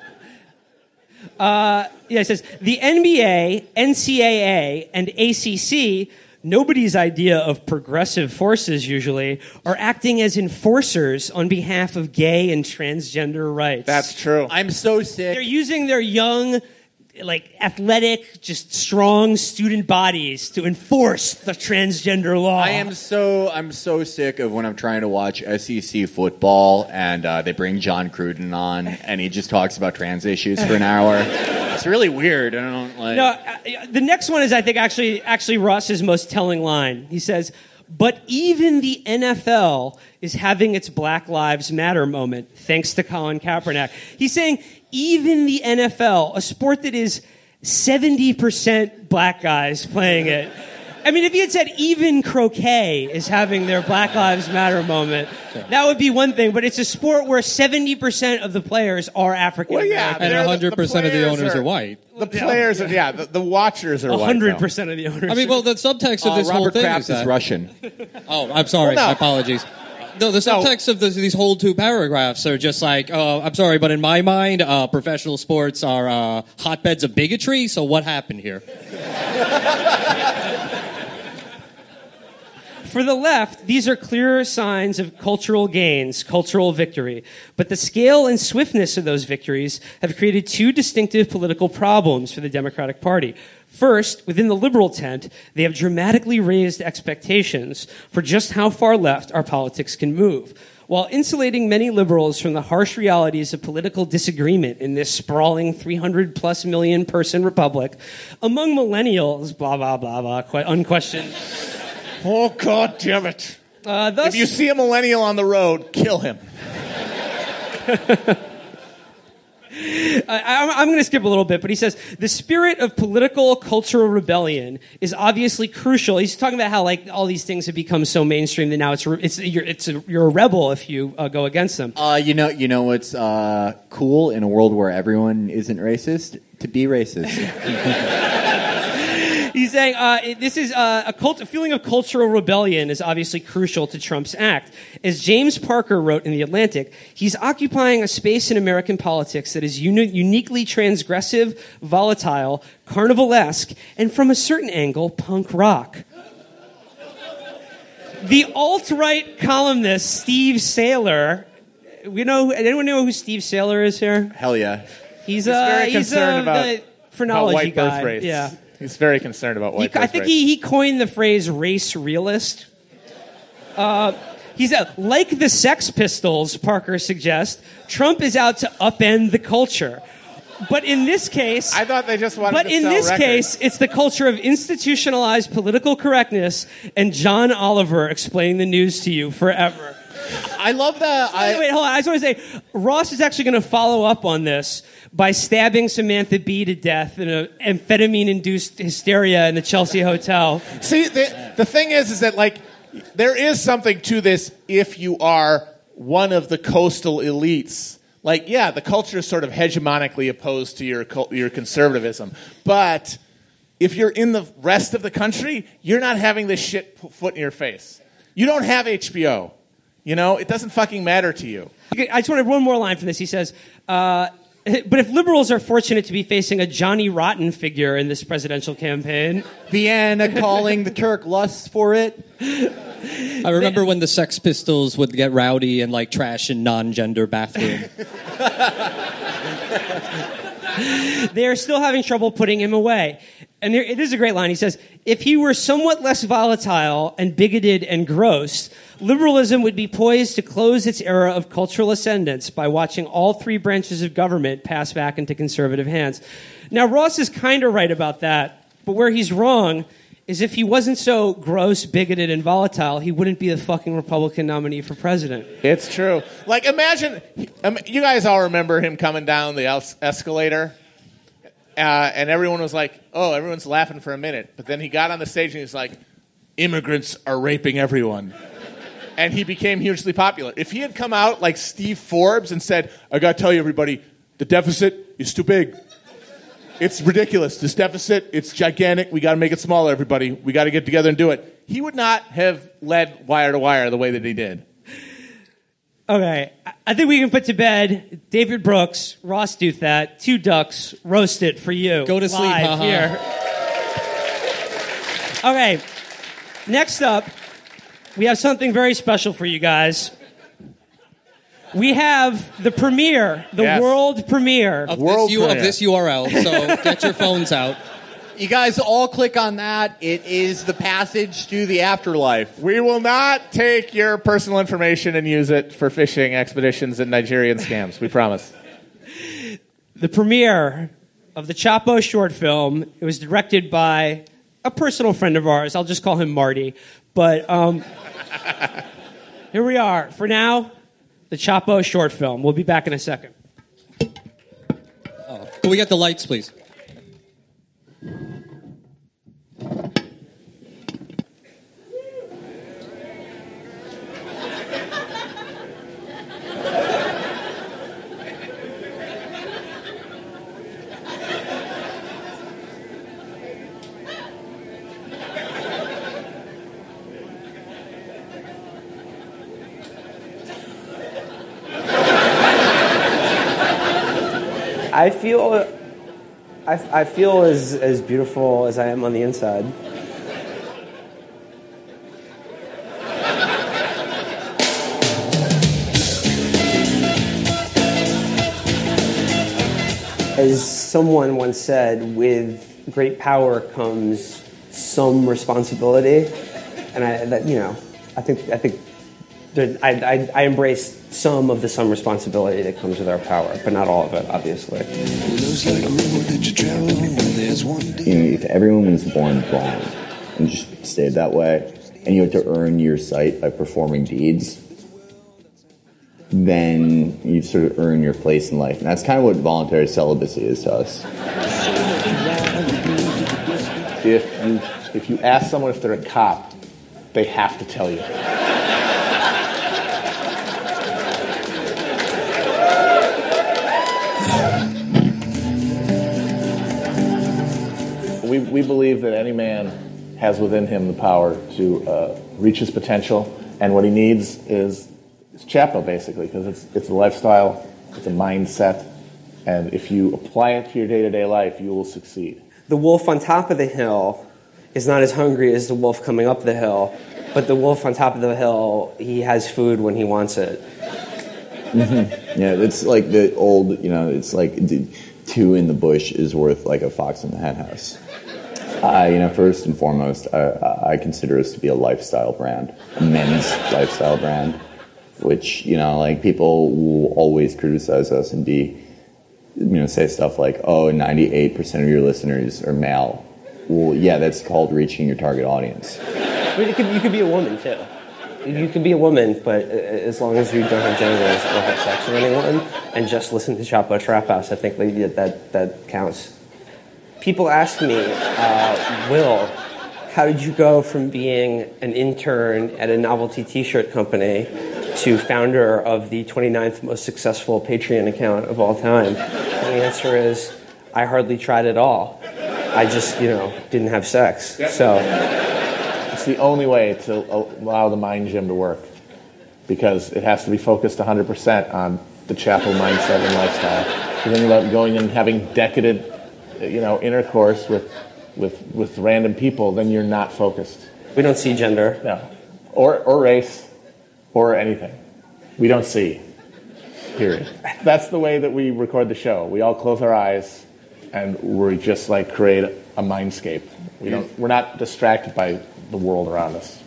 It says the NBA, NCAA, and ACC, nobody's idea of progressive forces usually, are acting as enforcers on behalf of gay and transgender rights. That's true. I'm so sick. They're using their young, athletic, just strong student bodies to enforce the transgender law. I'm so sick of when I'm trying to watch SEC football and they bring John Cruden on and he just talks about trans issues for an hour. It's really weird. I don't like. No, the next one is, I think, actually Ross's most telling line. He says, "But even the NFL is having its Black Lives Matter moment, thanks to Colin Kaepernick." He's saying even the NFL, a sport that is 70% black guys playing it. I mean, if he had said even croquet is having their Black Lives Matter moment, that would be one thing. But it's a sport where 70% of the players are African American. And 100% of the owners are white. The players are, the watchers are 100% of the owners. I mean, well, the subtext of this whole Robert thing Kraft is is Russian. Oh, I'm sorry. Well, no. My apologies. No, the subtext of these whole two paragraphs are just like, I'm sorry, but in my mind, professional sports are hotbeds of bigotry, so what happened here? For the left, these are clear signs of cultural gains, cultural victory. But the scale and swiftness of those victories have created two distinctive political problems for the Democratic Party. First, within the liberal tent, they have dramatically raised expectations for just how far left our politics can move. While insulating many liberals from the harsh realities of political disagreement in this sprawling 300-plus million person republic, among millennials, blah, blah, blah, blah, quite unquestioned. Oh, God damn it. Thus, if you see a millennial on the road, kill him. I'm going to skip a little bit, but he says, the spirit of political cultural rebellion is obviously crucial. He's talking about how all these things have become so mainstream that now you're a rebel if you go against them. You know what's cool in a world where everyone isn't racist? To be racist. He's saying this is a feeling of cultural rebellion is obviously crucial to Trump's act. As James Parker wrote in The Atlantic, he's occupying a space in American politics that is uniquely transgressive, volatile, carnivalesque, and from a certain angle, punk rock. The alt-right columnist Steve Saylor, anyone know who Steve Saylor is here? Hell yeah. He's very concerned about the phrenology white guy. birth rates. Yeah. He's very concerned about white birth I think rates. he coined the phrase race realist. He's like the Sex Pistols, Parker suggests, Trump is out to upend the culture. But in this case, I thought they just wanted but to in sell this records. case, it's the culture of institutionalized political correctness and John Oliver explaining the news to you forever. I love that. Wait, hold on. I just want to say, Ross is actually going to follow up on this by stabbing Samantha Bee to death in an amphetamine-induced hysteria in the Chelsea Hotel. See, the thing is that, there is something to this if you are one of the coastal elites. The culture is sort of hegemonically opposed to your conservatism. But if you're in the rest of the country, you're not having this shit put in your face. You don't have HBO. It doesn't fucking matter to you. Okay, I just wanted one more line from this. He says, but if liberals are fortunate to be facing a Johnny Rotten figure in this presidential campaign... Vienna calling the Turk lusts for it. I remember when the Sex Pistols would get rowdy and like trash in non-gender bathroom. They're still having trouble putting him away. And it is a great line. He says, if he were somewhat less volatile and bigoted and gross, liberalism would be poised to close its era of cultural ascendance by watching all three branches of government pass back into conservative hands. Now, Ross is kind of right about that, but where he's wrong is if he wasn't so gross, bigoted, and volatile, he wouldn't be the fucking Republican nominee for president. It's true. Like, imagine, you guys all remember him coming down the escalator, and everyone was like, oh, everyone's laughing for a minute. But then he got on the stage and he's like, immigrants are raping everyone. And he became hugely popular. If he had come out like Steve Forbes and said, I got to tell you, everybody, the deficit is too big. It's ridiculous. This deficit, it's gigantic. We got to make it smaller, everybody. We got to get together and do it. He would not have led Wire to Wire the way that he did. Okay, I think we can put to bed David Brooks, Ross Douthat, Two Ducks, roast it for you. Go to sleep, live here. Okay, next up, we have something very special for you guys. We have the premiere, the world premiere. Of this URL, so get your phones out. You guys all click on that. It is the passage to the afterlife. We will not take your personal information and use it for fishing expeditions and Nigerian scams. We promise. The premiere of the Chapo short film. It was directed by a personal friend of ours. I'll just call him Marty. But here we are. For now, the Chapo short film. We'll be back in a second. Can we get the lights, please? I feel as beautiful as I am on the inside. As someone once said, with great power comes some responsibility, and I think I embrace some of the some responsibility that comes with our power, but not all of it, obviously. If everyone was born blind and just stayed that way, and you had to earn your sight by performing deeds, then you sort of earn your place in life. And that's kind of what voluntary celibacy is to us. If you ask someone if they're a cop, they have to tell you. We believe that any man has within him the power to reach his potential, and what he needs is Chapo, basically, because it's a lifestyle, it's a mindset, and if you apply it to your day-to-day life, you will succeed. The wolf on top of the hill is not as hungry as the wolf coming up the hill, but the wolf on top of the hill, he has food when he wants it. Mm-hmm. Yeah, it's like the old, it's like two in the bush is worth like a fox in the henhouse. First and foremost, I consider us to be a lifestyle brand, a men's lifestyle brand, which, people will always criticize us and say stuff like, 98% of your listeners are male. Well, yeah, that's called reaching your target audience. You could be a woman, too. You can be a woman, but as long as you don't have genitals or have sex with anyone and just listen to Chapo Trap House, I think that counts. People ask me, Will, how did you go from being an intern at a novelty t-shirt company to founder of the 29th most successful Patreon account of all time? And the answer is, I hardly tried at all. I just, didn't have sex. Yep. So it's the only way to allow the mind gym to work, because it has to be focused 100% on the Chapo mindset and lifestyle. If you think about going and having decadent intercourse with random people, then you're not focused. we don't see gender. No. or race, or anything. We don't see. Period. That's the way that we record the show. We all close our eyes, and we just like create a mindscape. We're not distracted by the world around us.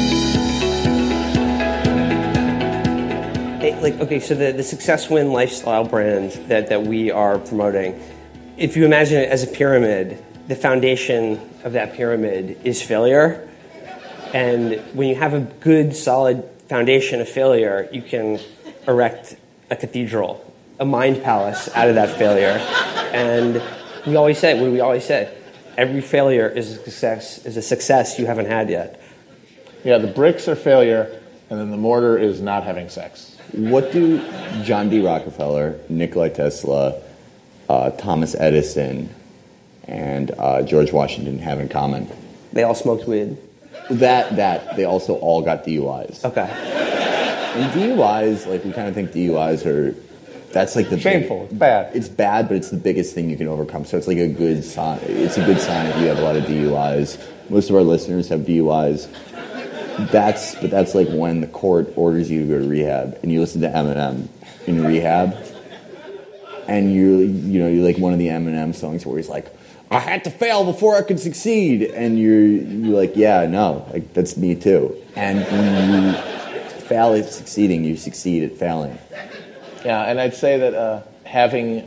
So the Success Win lifestyle brand that we are promoting, if you imagine it as a pyramid, the foundation of that pyramid is failure. And when you have a good, solid foundation of failure, you can erect a cathedral, a mind palace out of that failure. And we always say, what do we always say? Every failure is a success you haven't had yet. Yeah, the bricks are failure, and then the mortar is not having sex. What do John D. Rockefeller, Nikola Tesla, Thomas Edison, and George Washington have in common? They all smoked weed. That they also all got DUIs. Okay. And DUIs, like we kind of think DUIs are, that's like the shameful. It's bad. It's bad, but it's the biggest thing you can overcome. So it's like a good sign. It's a good sign if you have a lot of DUIs. Most of our listeners have DUIs. That's like when the court orders you to go to rehab, and you listen to Eminem in rehab, and you're like one of the Eminem songs where he's like, I had to fail before I could succeed, and you're like, yeah, no, like that's me too. And when you fail at succeeding, you succeed at failing. Yeah, and I'd say that having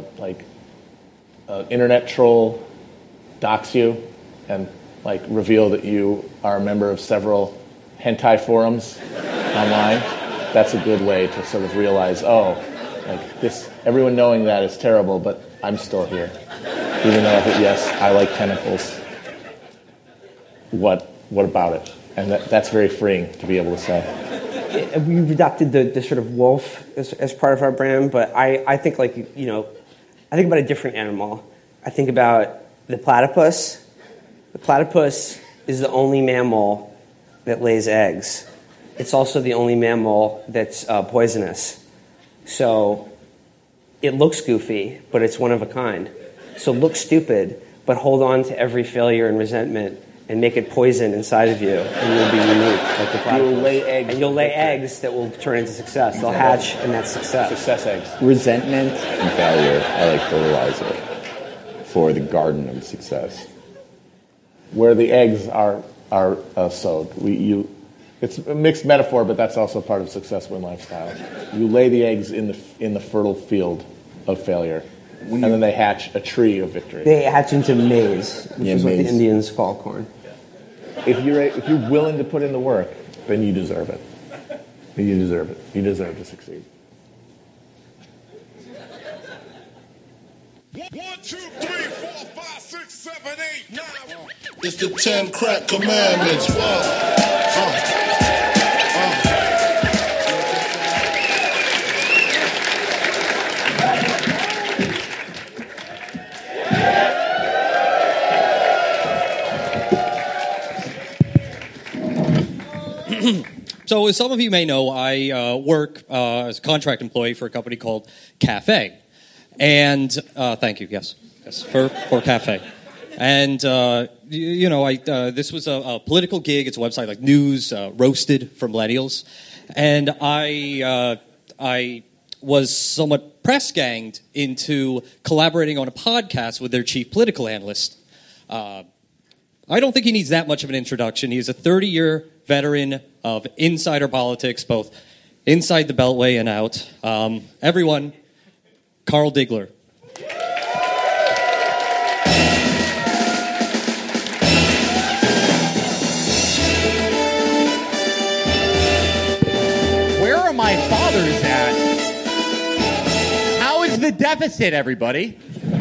internet troll dox you and like reveal that you are a member of several hentai forums online, that's a good way to sort of realize, everyone knowing that is terrible, but I'm still here. Even though, yes, I like tentacles. What about it? And that's very freeing to be able to say. We've adopted the sort of wolf as part of our brand, but I think I think about a different animal. I think about the platypus. The platypus is the only mammal that lays eggs. It's also the only mammal that's poisonous. So it looks goofy, but it's one of a kind. So look stupid, but hold on to every failure and resentment and make it poison inside of you, and you'll be unique like the platypus. You'll lay eggs. And you'll lay eggs that will turn into success. They'll hatch, and that's success. Success eggs. Resentment and failure are like fertilizer for the garden of success. Where the eggs are sowed. It's a mixed metaphor, but that's also part of Success Win lifestyle. You lay the eggs in the fertile field of failure, and then they hatch a tree of victory. They hatch into maize, which is what the Indians call corn. If you're willing to put in the work, then you deserve it. You deserve it. You deserve to succeed. 1, 2, 3, 4, 5, 6, 7, 8, 9. It's the 10 crack commandments. So as some of you may know, I work as a contract employee for a company called Cafe. And thank you, yes, for Cafe. And, this was a political gig. It's a website like News, Roasted for Millennials. And I was somewhat press-ganged into collaborating on a podcast with their chief political analyst. I don't think he needs that much of an introduction. He is a 30-year veteran of insider politics, both inside the Beltway and out. Everyone, Carl Diggler. Where are my fathers at? How is the deficit, everybody?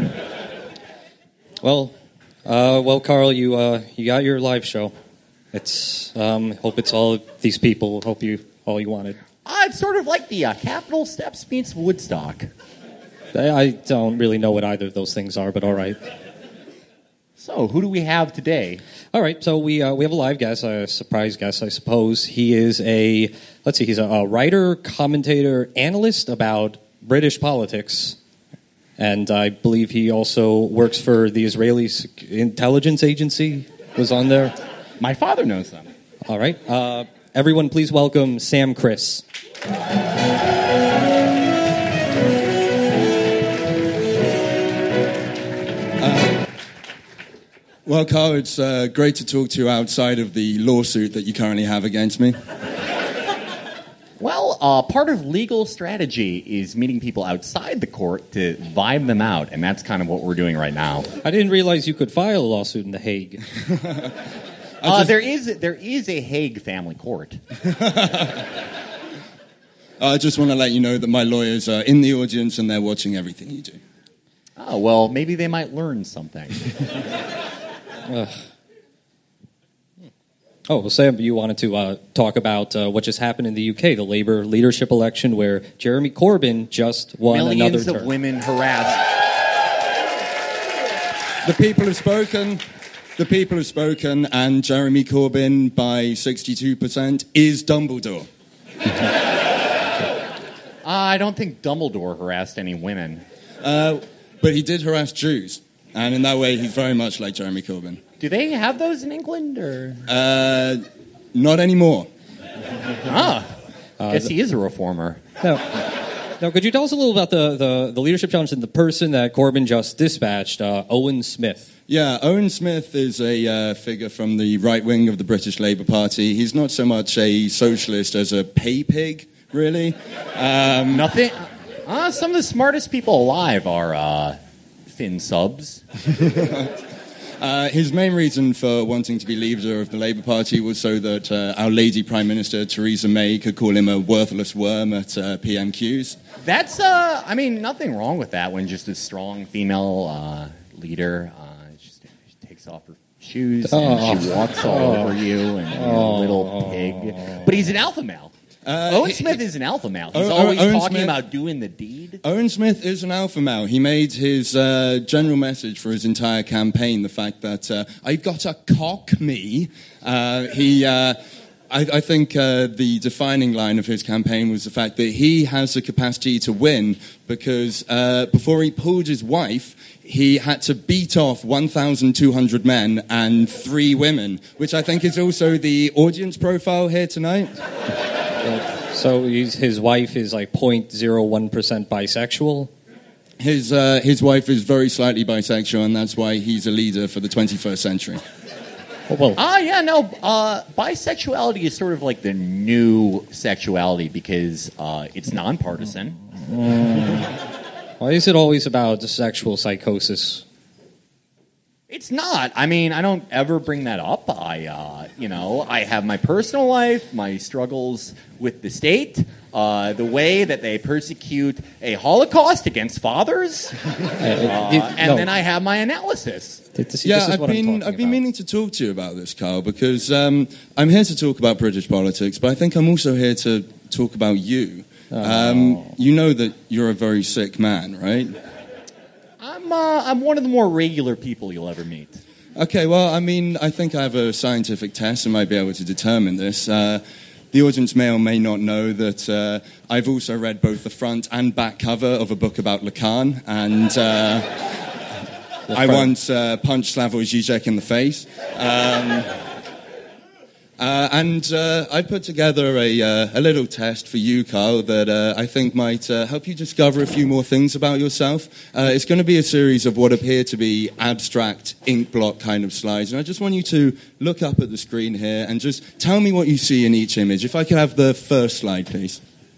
Well, Carl, you got your live show. It's hope it's all these people. Hope all you wanted. It's sort of like the Capitol Steps meets Woodstock. I don't really know what either of those things are, but all right. So, who do we have today? All right, so we have a live guest, a surprise guest, I suppose. He is he's a writer, commentator, analyst about British politics. And I believe he also works for the Israeli intelligence agency, was on there. My father knows them. All right. Everyone, please welcome Sam Chris. Well, Carl, it's great to talk to you outside of the lawsuit that you currently have against me. Well, part of legal strategy is meeting people outside the court to vibe them out, and that's kind of what we're doing right now. I didn't realize you could file a lawsuit in The Hague. There is a Hague family court. I just want to let you know that my lawyers are in the audience and they're watching everything you do. Oh, well, maybe they might learn something. Oh, well, Sam, you wanted to talk about what just happened in the UK, the Labour leadership election, where Jeremy Corbyn just won another term. Millions of women harassed. The people have spoken. The people have spoken, and Jeremy Corbyn, by 62%, is Dumbledore. I don't think Dumbledore harassed any women. But he did harass Jews, and in that way, he's very much like Jeremy Corbyn. Do they have those in England, or? Not anymore. Guess he is a reformer. Now, could you tell us a little about the leadership challenge and the person that Corbyn just dispatched, Owen Smith? Yeah, Owen Smith is a figure from the right wing of the British Labour Party. He's not so much a socialist as a pay pig, really. Nothing. Some of the smartest people alive are Finn Subs. His main reason for wanting to be leader of the Labour Party was so that our lady Prime Minister, Theresa May, could call him a worthless worm at PMQs. That's, nothing wrong with that when just a strong female leader just takes off her shoes and she walks all over you and you're a little pig. But he's an alpha male. Owen Smith is an alpha male. He's always talking about doing the deed. Owen Smith is an alpha male. He made his general message for his entire campaign the fact that I've got to cock me. I think the defining line of his campaign was the fact that he has the capacity to win because before he pulled his wife, he had to beat off 1,200 men and 3 women, which I think is also the audience profile here tonight. So his wife is like 0.01% bisexual? His wife is very slightly bisexual, and that's why he's a leader for the 21st century. Bisexuality is sort of like the new sexuality because it's nonpartisan. Why is it always about sexual psychosis? It's not. I mean, I don't ever bring that up. I have my personal life, my struggles with the state, the way that they persecute a Holocaust against fathers, then I have my analysis. I've been meaning to talk to you about this, Carl, because I'm here to talk about British politics, but I think I'm also here to talk about you. You know that you're a very sick man, right? I'm one of the more regular people you'll ever meet. Okay, well, I mean, I think I have a scientific test and might be able to determine this. The audience may or may not know that I've also read both the front and back cover of a book about Lacan, and I once punched Slavoj Žižek in the face. I put together a little test for you, Carl, that I think might help you discover a few more things about yourself. It's going to be a series of what appear to be abstract ink blot kind of slides, and I just want you to look up at the screen here and just tell me what you see in each image. If I could have the first slide, please.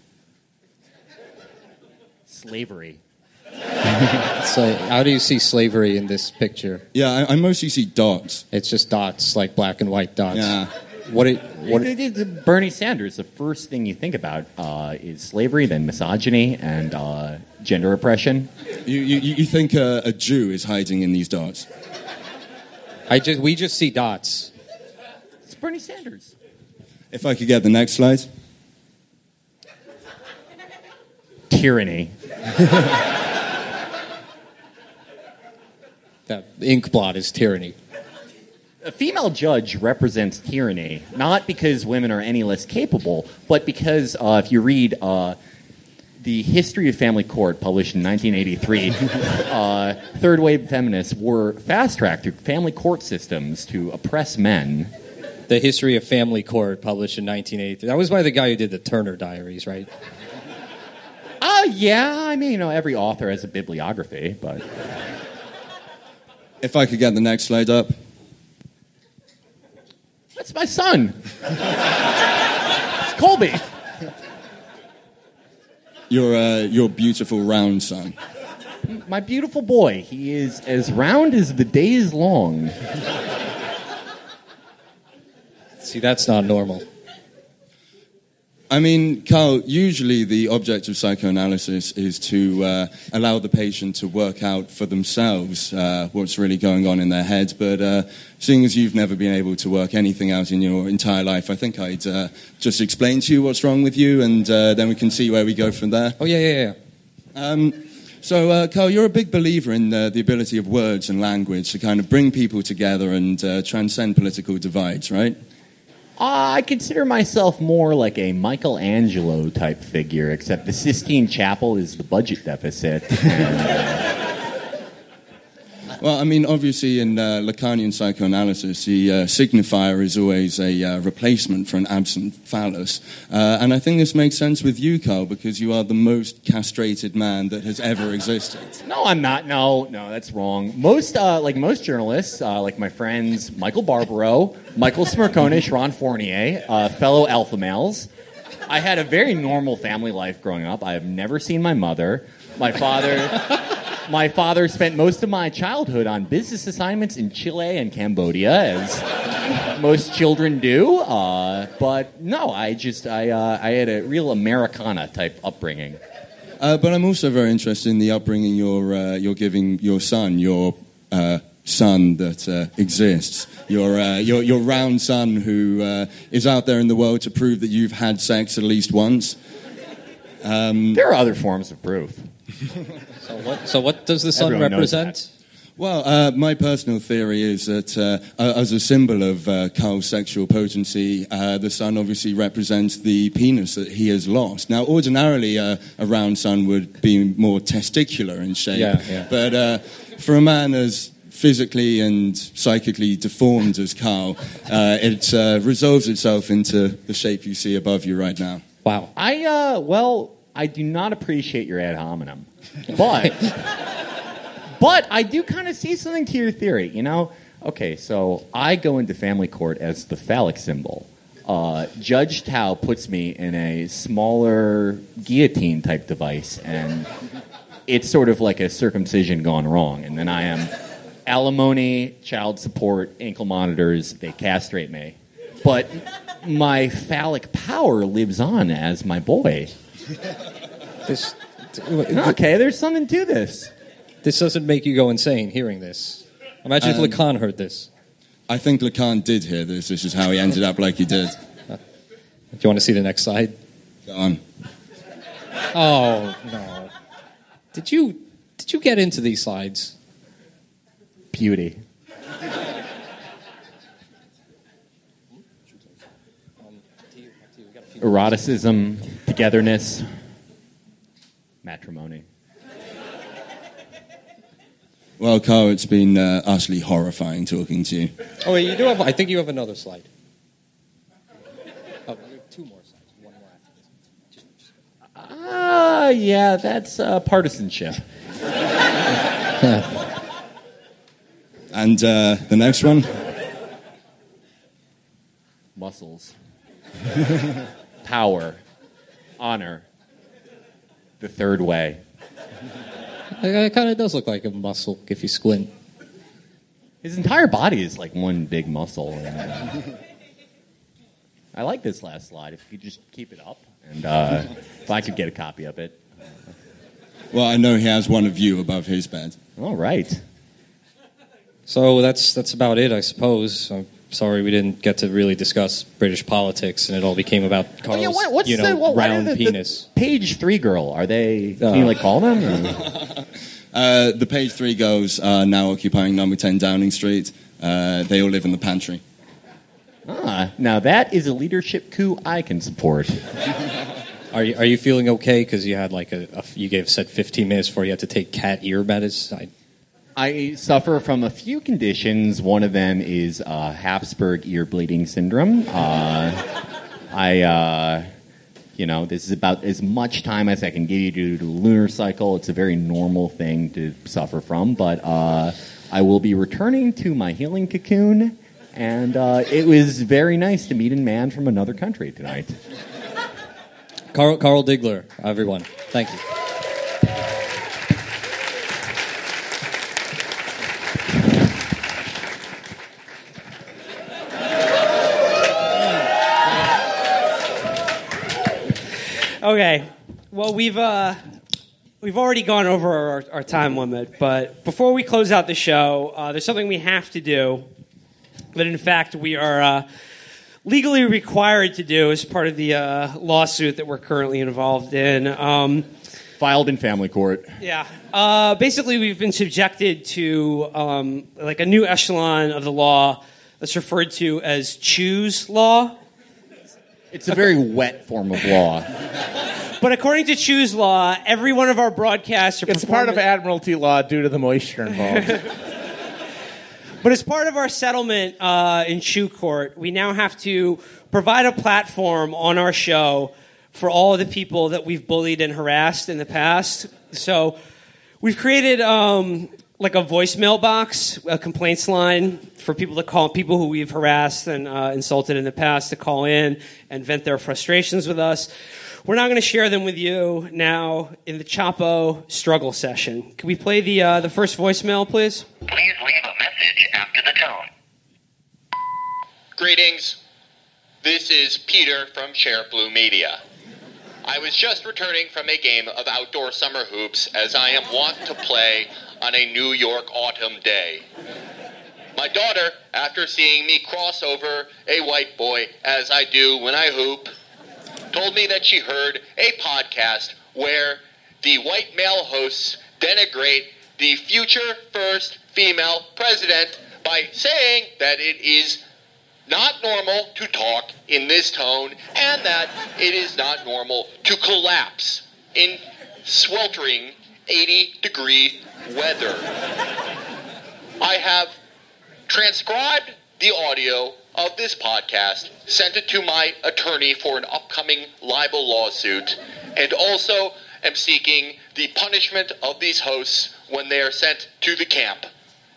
Slavery. So, how do you see slavery in this picture? Yeah, I mostly see dots. It's just dots, like black and white dots. Yeah. Bernie Sanders, the first thing you think about is slavery, then misogyny, and gender oppression. You think a Jew is hiding in these dots? We just see dots. It's Bernie Sanders. If I could get the next slide. Tyranny. That ink blot is tyranny. A female judge represents tyranny, not because women are any less capable, but because if you read The History of Family Court, published in 1983, third-wave feminists were fast-tracked through family court systems to oppress men The History of Family Court, published in 1983. That was by the guy who did the Turner Diaries, right? Yeah. I mean, every author has a bibliography, but... If I could get the next slide up. That's my son. It's Colby. Your beautiful round son. My beautiful boy. He is as round as the day is long. See, that's not normal. I mean, Carl, usually the object of psychoanalysis is to allow the patient to work out for themselves what's really going on in their head. But seeing as you've never been able to work anything out in your entire life, I think I'd just explain to you what's wrong with you, and then we can see where we go from there. Oh, yeah. So, Carl, you're a big believer in the ability of words and language to kind of bring people together and transcend political divides, right? I consider myself more like a Michelangelo type figure, except the Sistine Chapel is the budget deficit. Well, I mean, obviously in Lacanian psychoanalysis, the signifier is always a replacement for an absent phallus. And I think this makes sense with you, Carl, because you are the most castrated man that has ever existed. No, I'm not. No, that's wrong. Most journalists, like my friends Michael Barbaro, Michael Smirkonish, Ron Fournier, fellow alpha males. I had a very normal family life growing up. I have never seen my mother. My father spent most of my childhood on business assignments in Chile and Cambodia, as most children do. But no, I had a real Americana type upbringing. But I'm also very interested in the upbringing you're giving your son, son that exists, your round son who is out there in the world to prove that you've had sex at least once. There are other forms of proof. So what does the sun Everyone represent? Well, my personal theory is that as a symbol of Carl's sexual potency, the sun obviously represents the penis that he has lost. Now, ordinarily, a round sun would be more testicular in shape. Yeah. But for a man as physically and psychically deformed as Carl, it resolves itself into the shape you see above you right now. Wow. I do not appreciate your ad hominem, but I do kind of see something to your theory, Okay, so I go into family court as the phallic symbol. Judge Tao puts me in a smaller guillotine-type device, and it's sort of like a circumcision gone wrong, and then I am alimony, child support, ankle monitors, they castrate me. But my phallic power lives on as my boy. Okay, there's something to this. This doesn't make you go insane hearing this. Imagine if Lacan heard this. I think Lacan did hear this. This is how he ended up like he did. Do you want to see the next slide? Go on. Oh, no. Did you get into these slides? Beauty. Eroticism, togetherness, matrimony. Well, Carl, it's been utterly horrifying talking to you. Oh, wait, you do have. I think you have another slide. Oh, two more slides. One more after this. Yeah, that's partisanship. And the next one? Muscles. Power. Honor. The third way. It kind of does look like a muscle if you squint. His entire body is like one big muscle. I like this last slide. If you could just keep it up, and if I could get a copy of it. Well, I know he has one of you above his bed. All right. So that's about it, I suppose. I'm sorry we didn't get to really discuss British politics, and it all became about Carl's, round penis. The page 3 girl, are they? Can you call them? The page 3 girls are now occupying number 10 Downing Street. They all live in the pantry. Now that is a leadership coup I can support. Are you feeling okay? Because you had said 15 minutes before you had to take cat ear medicine. I suffer from a few conditions. One of them is Habsburg ear bleeding syndrome. This is about as much time as I can give you to do the lunar cycle. It's a very normal thing to suffer from, but I will be returning to my healing cocoon, and it was very nice to meet a man from another country tonight. Carl Diggler, everyone. Thank you. Okay, well, we've already gone over our time limit, but before we close out the show, there's something we have to do that, in fact, we are legally required to do as part of the lawsuit that we're currently involved in. Filed in family court. Yeah. Basically, we've been subjected to like a new echelon of the law that's referred to as choose law. It's a very wet form of law. But according to choose law, every one of our broadcasts are It's part of Admiralty law due to the moisture involved. But as part of our settlement in Chew Court, we now have to provide a platform on our show for all of the people that we've bullied and harassed in the past. So we've created like a voicemail box, a complaints line for people to call, people who we've harassed and insulted in the past to call in and vent their frustrations with us. We're not going to share them with you now in the Chapo struggle session. Can we play the first voicemail, please? Please leave a message after the tone. Greetings. This is Peter from Share Blue Media. I was just returning from a game of outdoor summer hoops as I am wont to play on a New York autumn day. My daughter, after seeing me cross over a white boy as I do when I hoop, told me that she heard a podcast where the white male hosts denigrate the future first female president by saying that it is not normal to talk in this tone and that it is not normal to collapse in sweltering 80-degree weather. I have transcribed the audio of this podcast, sent it to my attorney for an upcoming libel lawsuit, and also am seeking the punishment of these hosts when they are sent to the camp.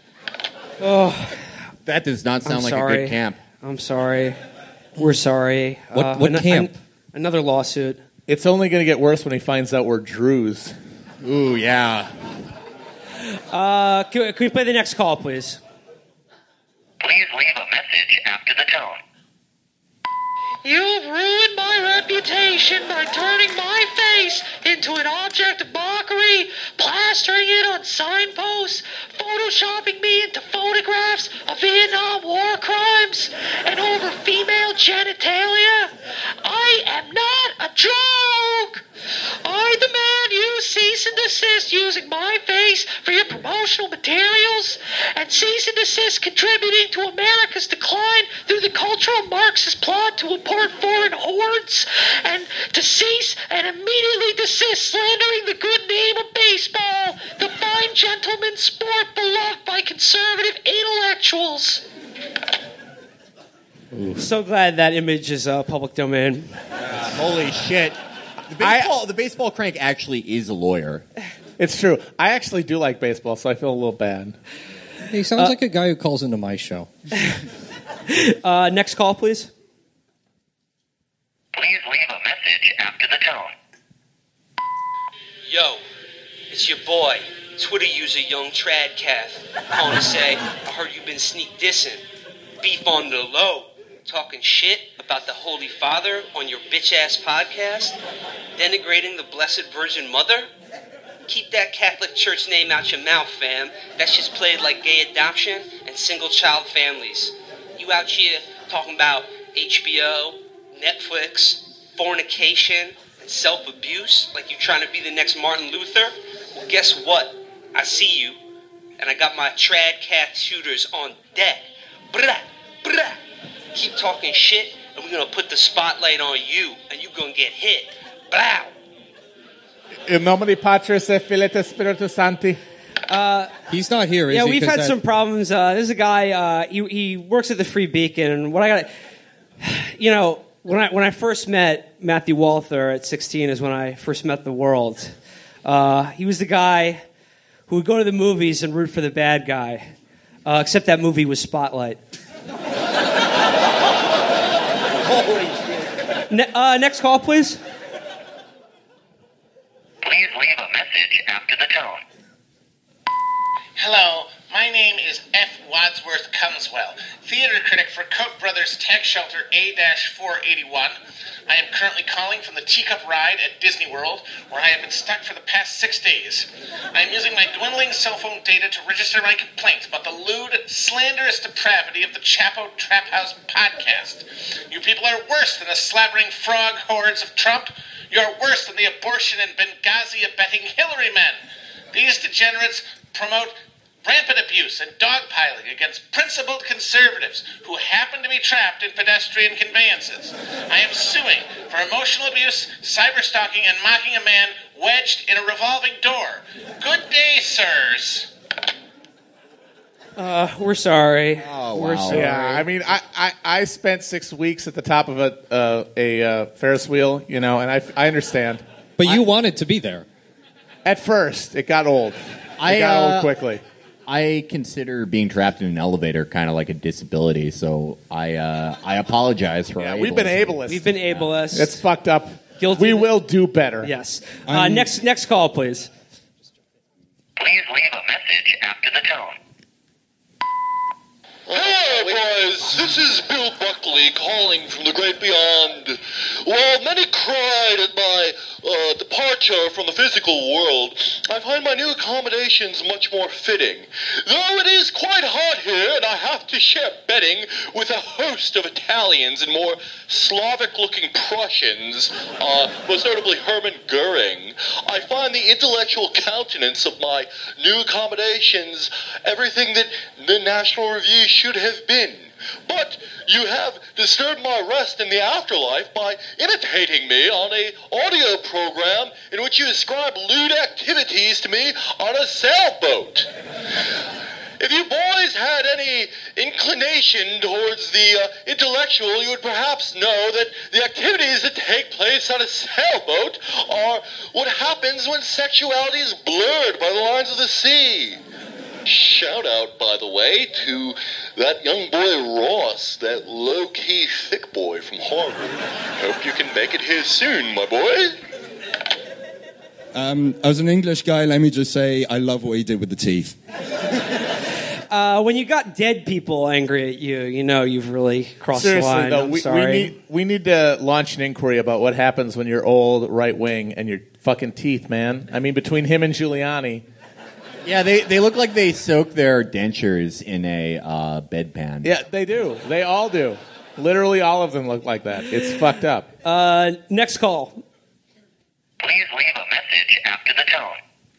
Oh, that does not sound like a good camp. I'm sorry. We're sorry. What camp? Another lawsuit. It's only going to get worse when he finds out we're Druze. Ooh, yeah. Can we play the next call, please? Please leave a message after the tone. You've ruined my reputation by turning my face into an object of mockery, plastering it on signposts, photoshopping me into photographs of Vietnam War crimes, and over female genitalia. I am not a joke! I demand you cease and desist using my face for your promotional materials, and cease and desist contributing to America's decline through the cultural Marxist plot to import foreign hordes, and to cease and immediately desist slandering the good name of baseball, the fine gentleman's sport beloved by conservative intellectuals. So glad that image is public domain. Holy shit. The baseball crank actually is a lawyer. It's true. I actually do like baseball, so I feel a little bad. He sounds like a guy who calls into my show. Next call, please. Please leave a message after the tone. Yo, it's your boy, Twitter user Young Tradcalf, calling to say, I heard you've been sneak dissing, beef on the low, talking shit about the Holy Father on your bitch-ass podcast, denigrating the Blessed Virgin Mother. Keep that Catholic Church name out your mouth, fam. That shit's played like gay adoption and single-child families. You out here talking about HBO, Netflix, fornication, and self-abuse like you trying to be the next Martin Luther? Well, guess what? I see you, and I got my Tradcalf shooters on deck. Brah, brah. Keep talking shit, and we're gonna put the spotlight on you, and you're gonna get hit. Blow. In nomine Patris et Filii et Spiritus Sancti. He's not here, is Yeah, he? we've 'Cause had that- some problems. There's a guy. He works at the Free Beacon, and what I got, when I first met Matthew Walther at 16 is when I first met the world. He was the guy who would go to the movies and root for the bad guy, except that movie was Spotlight. Next call, please. Please leave a message after the tone. Hello, my name is F. Wadsworth Cumswell, theater critic for Koch Brothers Tech Shelter A-481. I am currently calling from the Teacup Ride at Disney World, where I have been stuck for the past 6 days. I am using my dwindling cell phone data to register my complaint about the lewd, slanderous depravity of the Chapo Trap House podcast. You people are worse than the slavering frog hordes of Trump. You are worse than the abortion and Benghazi-abetting Hillary men. These degenerates promote rampant abuse and dogpiling against principled conservatives who happen to be trapped in pedestrian conveyances. I am suing for emotional abuse, cyberstalking, and mocking a man wedged in a revolving door. Good day, sirs. We're sorry. Oh, We're wow. sorry. Yeah, I mean, I spent 6 weeks at the top of a Ferris wheel, and I understand. But you wanted to be there. At first, it got old. It got old quickly. I consider being trapped in an elevator kind of like a disability, so I apologize for. Yeah, we've been ableist. We've been ableist. It's fucked up. Guilty. We will do better. Yes. Next call, please. Please leave a message after the tone. Hi, boys. This is Bill Buckley calling from the great beyond. While many cried at my departure from the physical world, I find my new accommodations much more fitting. Though it is quite hot here, and I have to share bedding with a host of Italians and more Slavic-looking Prussians, most notably Hermann Goering, I find the intellectual countenance of my new accommodations everything that the National Review should have been. But you have disturbed my rest in the afterlife by imitating me on a audio program in which you ascribe lewd activities to me on a sailboat. If you boys had any inclination towards the intellectual, you would perhaps know that the activities that take place on a sailboat are what happens when sexuality is blurred by the lines of the sea. Shout out, by the way, to that young boy Ross, that low-key thick boy from Harvard. Hope you can make it here soon, my boy. As an English guy, let me just say I love what he did with the teeth. When you got dead people angry at you, you've really crossed Seriously, the line. though, I'm we sorry. need to launch an inquiry about what happens when you're old, right wing, and your fucking teeth, man. I mean, between him and Giuliani. Yeah, they look like they soak their dentures in a bedpan. Yeah, they do. They all do. Literally all of them look like that. It's fucked up. Next call. Please leave a message after the tone.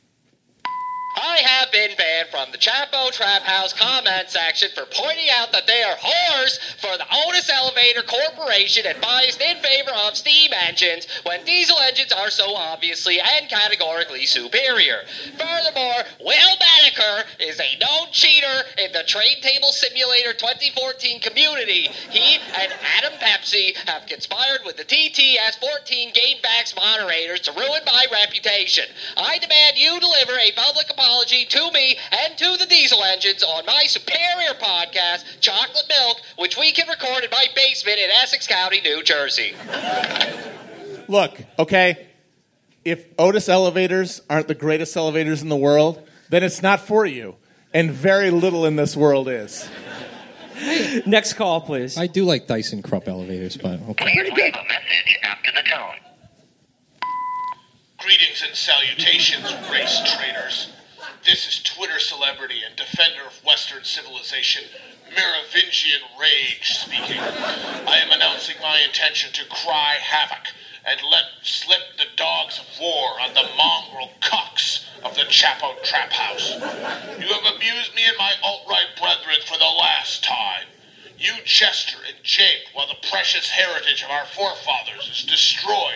I have been banned from the Chapo Trap House comment section for pointing out that they are whores for the Otis Elevator Corporation and biased in favor of steam engines when diesel engines are so obviously and categorically superior. Furthermore, Will Banneker is a known cheater in the Train Table Simulator 2014 community. He and Adam Pepsi have conspired with the TTS-14 GameFAQs moderators to ruin my reputation. I demand you deliver a public apology to me and to the diesel engines on my superior podcast, Chocolate Milk, which we can record in my basement in Essex County, New Jersey. Look, okay, if Otis elevators aren't the greatest elevators in the world, then it's not for you. And very little in this world is. Next call, please. I do like Dyson Krupp elevators, but okay. Please leave a message after the tone. Greetings and salutations, race traitors. This is Twitter celebrity and defender of Western civilization, Merovingian Rage speaking. I am announcing my intention to cry havoc and let slip the dogs of war on the mongrel cocks of the Chapo Trap House. You have abused me and my alt-right brethren for the last time. You gesture and jape while the precious heritage of our forefathers is destroyed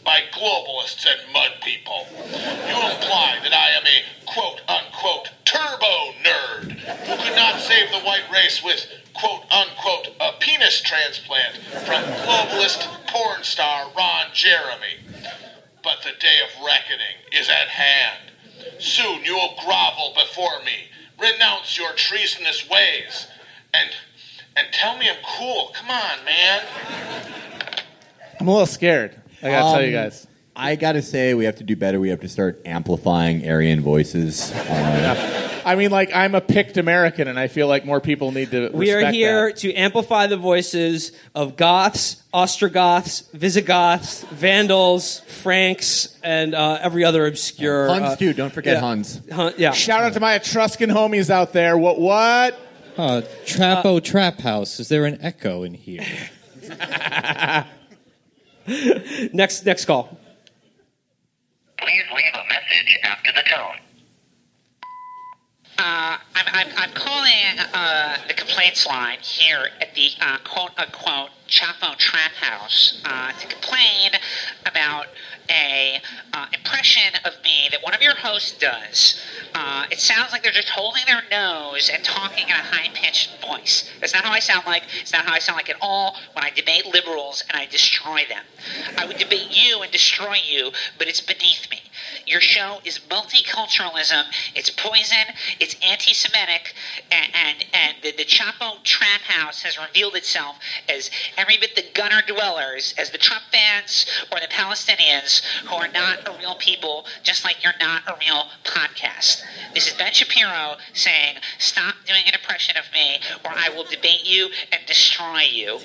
by globalists and mud people. You imply that I am a quote-unquote turbo nerd who could not save the white race with quote-unquote a penis transplant from globalist porn star Ron Jeremy. But the day of reckoning is at hand. Soon you will grovel before me, renounce your treasonous ways, and tell me I'm cool. Come on, man. I'm a little scared. I gotta tell you guys. I gotta say, we have to do better. We have to start amplifying Aryan voices. I mean, like, I'm a picked American, and I feel like more people need to We are respect here that. to amplify the voices of Goths, Ostrogoths, Visigoths, Vandals, Franks, and every other obscure... Huns, too. Don't forget yeah. Huns. Yeah. Shout out to my Etruscan homies out there. What? Trapo Trap House. Is there an echo in here? Next call. Please leave a message after the tone. I'm calling the complaints line here at the quote-unquote Chapo Trap House to complain about a impression of me that one of your hosts does. It sounds like they're just holding their nose and talking in a high-pitched voice. That's not how I sound like. It's not how I sound like at all when I debate liberals and I destroy them. I would debate you and destroy you, but it's beneath me. Your show is multiculturalism, it's poison, it's anti-Semitic, and the Chapo Trap House has revealed itself as every bit the gunner dwellers, as the Trump fans or the Palestinians who are not a real people, just like you're not a real podcast. This is Ben Shapiro saying, stop doing an impression of me, or I will debate you and destroy you.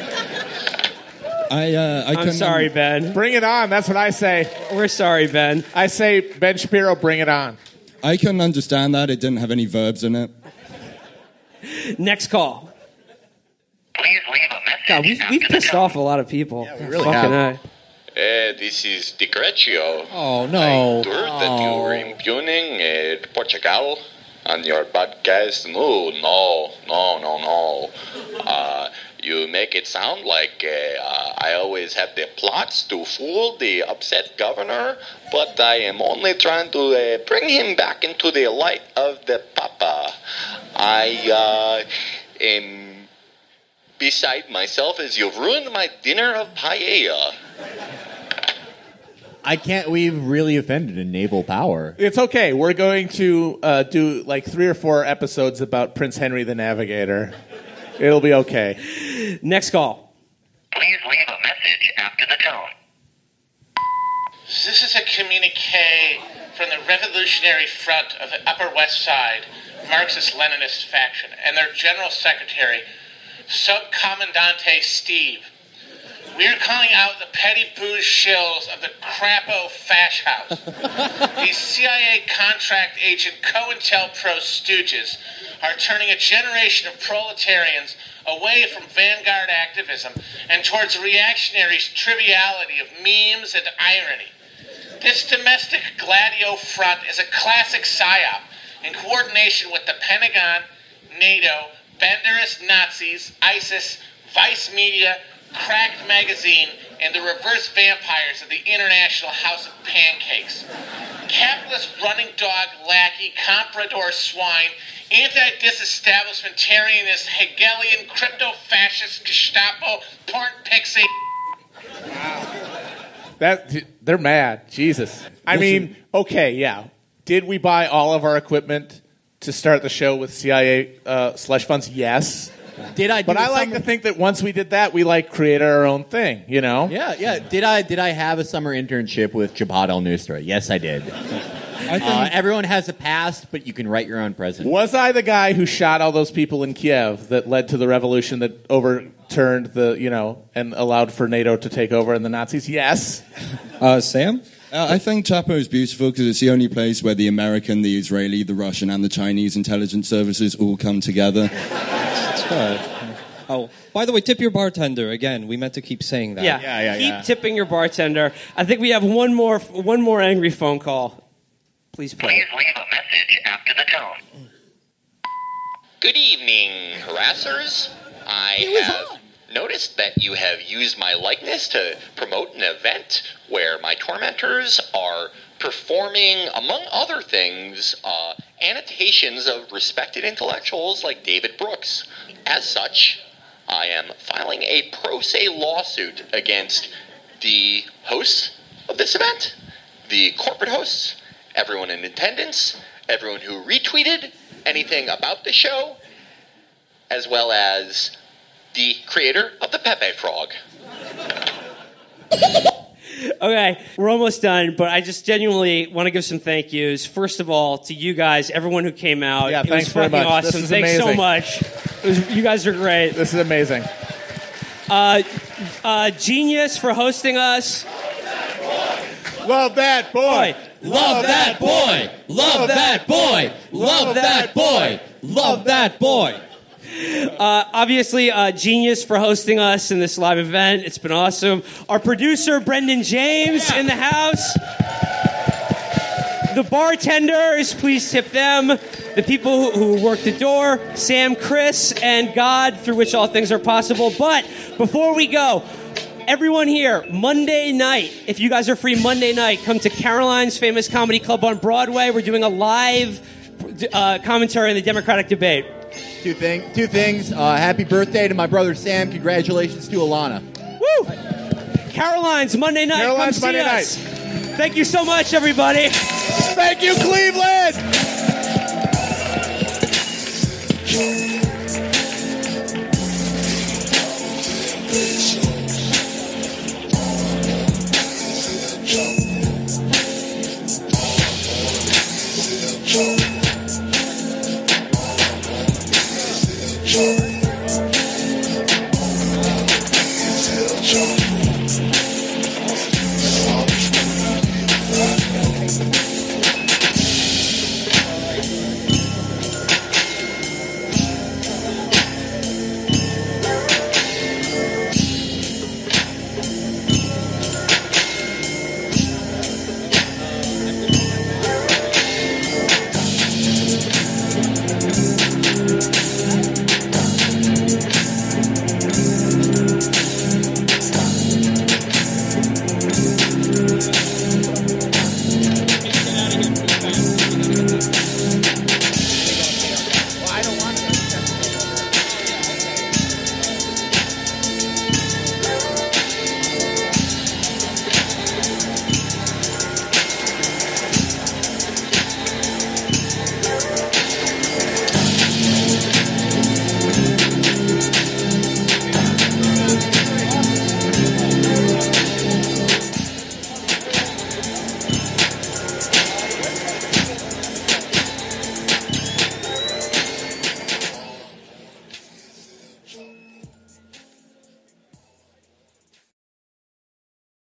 I'm sorry, Ben. Bring it on. That's what I say. We're sorry, Ben. I say, Ben Shapiro, bring it on. I couldn't understand that. It didn't have any verbs in it. Next call. Please leave a message. God, we've pissed off a lot of people. Yeah, we really have. This is Decretio. Oh, no. I heard that you were impugning Portugal on your podcast. No. You make it sound like I always have the plots to fool the upset governor, but I am only trying to bring him back into the light of the Papa. I am beside myself as you've ruined my dinner of paella. I can't. We've really offended a naval power. It's okay. We're going to do like 3 or 4 episodes about Prince Henry the Navigator. It'll be okay. Next call. Please leave a message after the tone. This is a communique from the Revolutionary Front of the Upper West Side, Marxist-Leninist faction, and their General Secretary, Subcommandante Steve. We are calling out the petty booze shills of the Crapo Fash House. These CIA contract agent COINTELPRO stooges are turning a generation of proletarians away from vanguard activism and towards reactionary triviality of memes and irony. This domestic gladio front is a classic psyop in coordination with the Pentagon, NATO, Banderist Nazis, ISIS, Vice Media, Cracked Magazine, and the reverse vampires of the International House of Pancakes. Capitalist running dog lackey, comprador swine, anti-disestablishmentarianist, Hegelian, crypto-fascist, Gestapo, porn pixie. They're mad. Jesus. I mean, okay, yeah. Did we buy all of our equipment to start the show with CIA slush funds? Yes. But I like to think that once we did that, we like created our own thing, you know? Yeah. Did I have a summer internship with Jabhat al-Nusra? Yes, I did. Everyone has a past, but you can write your own present. Was I the guy who shot all those people in Kiev that led to the revolution that overturned and allowed for NATO to take over and the Nazis? Yes. Sam? I think Chapo is beautiful because it's the only place where the American, the Israeli, the Russian, and the Chinese intelligence services all come together. That's good. Oh, by the way, tip your bartender. Again, we meant to keep saying that. Yeah. Keep tipping your bartender. I think we have one more angry phone call. Please play. Please leave a message after the tone. Good evening, harassers. I have noticed that you have used my likeness to promote an event where my tormentors are performing, among other things, annotations of respected intellectuals like David Brooks. As such, I am filing a pro se lawsuit against the hosts of this event, the corporate hosts, everyone in attendance, everyone who retweeted anything about the show, as well as the creator of the Pepe Frog. Okay, we're almost done, but I just genuinely want to give some thank yous. First of all, to you guys, everyone who came out. Yeah, it thanks was very fucking much. awesome. This is Thanks so amazing. much. You guys are great. This is amazing. Genius for hosting us. Love that boy. Love that boy. Love that boy. Love that boy. Love that boy. Obviously, Genius for hosting us in this live event. It's been awesome. Our producer, Brendan James, in the house. The bartenders, please tip them. The people who work the door, Sam, Chris, and God, through which all things are possible. But before we go, everyone here, Monday night, if you guys are free Monday night, come to Caroline's Famous Comedy Club on Broadway. We're doing a live commentary on the Democratic debate. Two things. Happy birthday to my brother Sam. Congratulations to Alana. Woo! Caroline's Monday night. Caroline's Come see Monday us. Thank you so much, everybody. Thank you, Cleveland.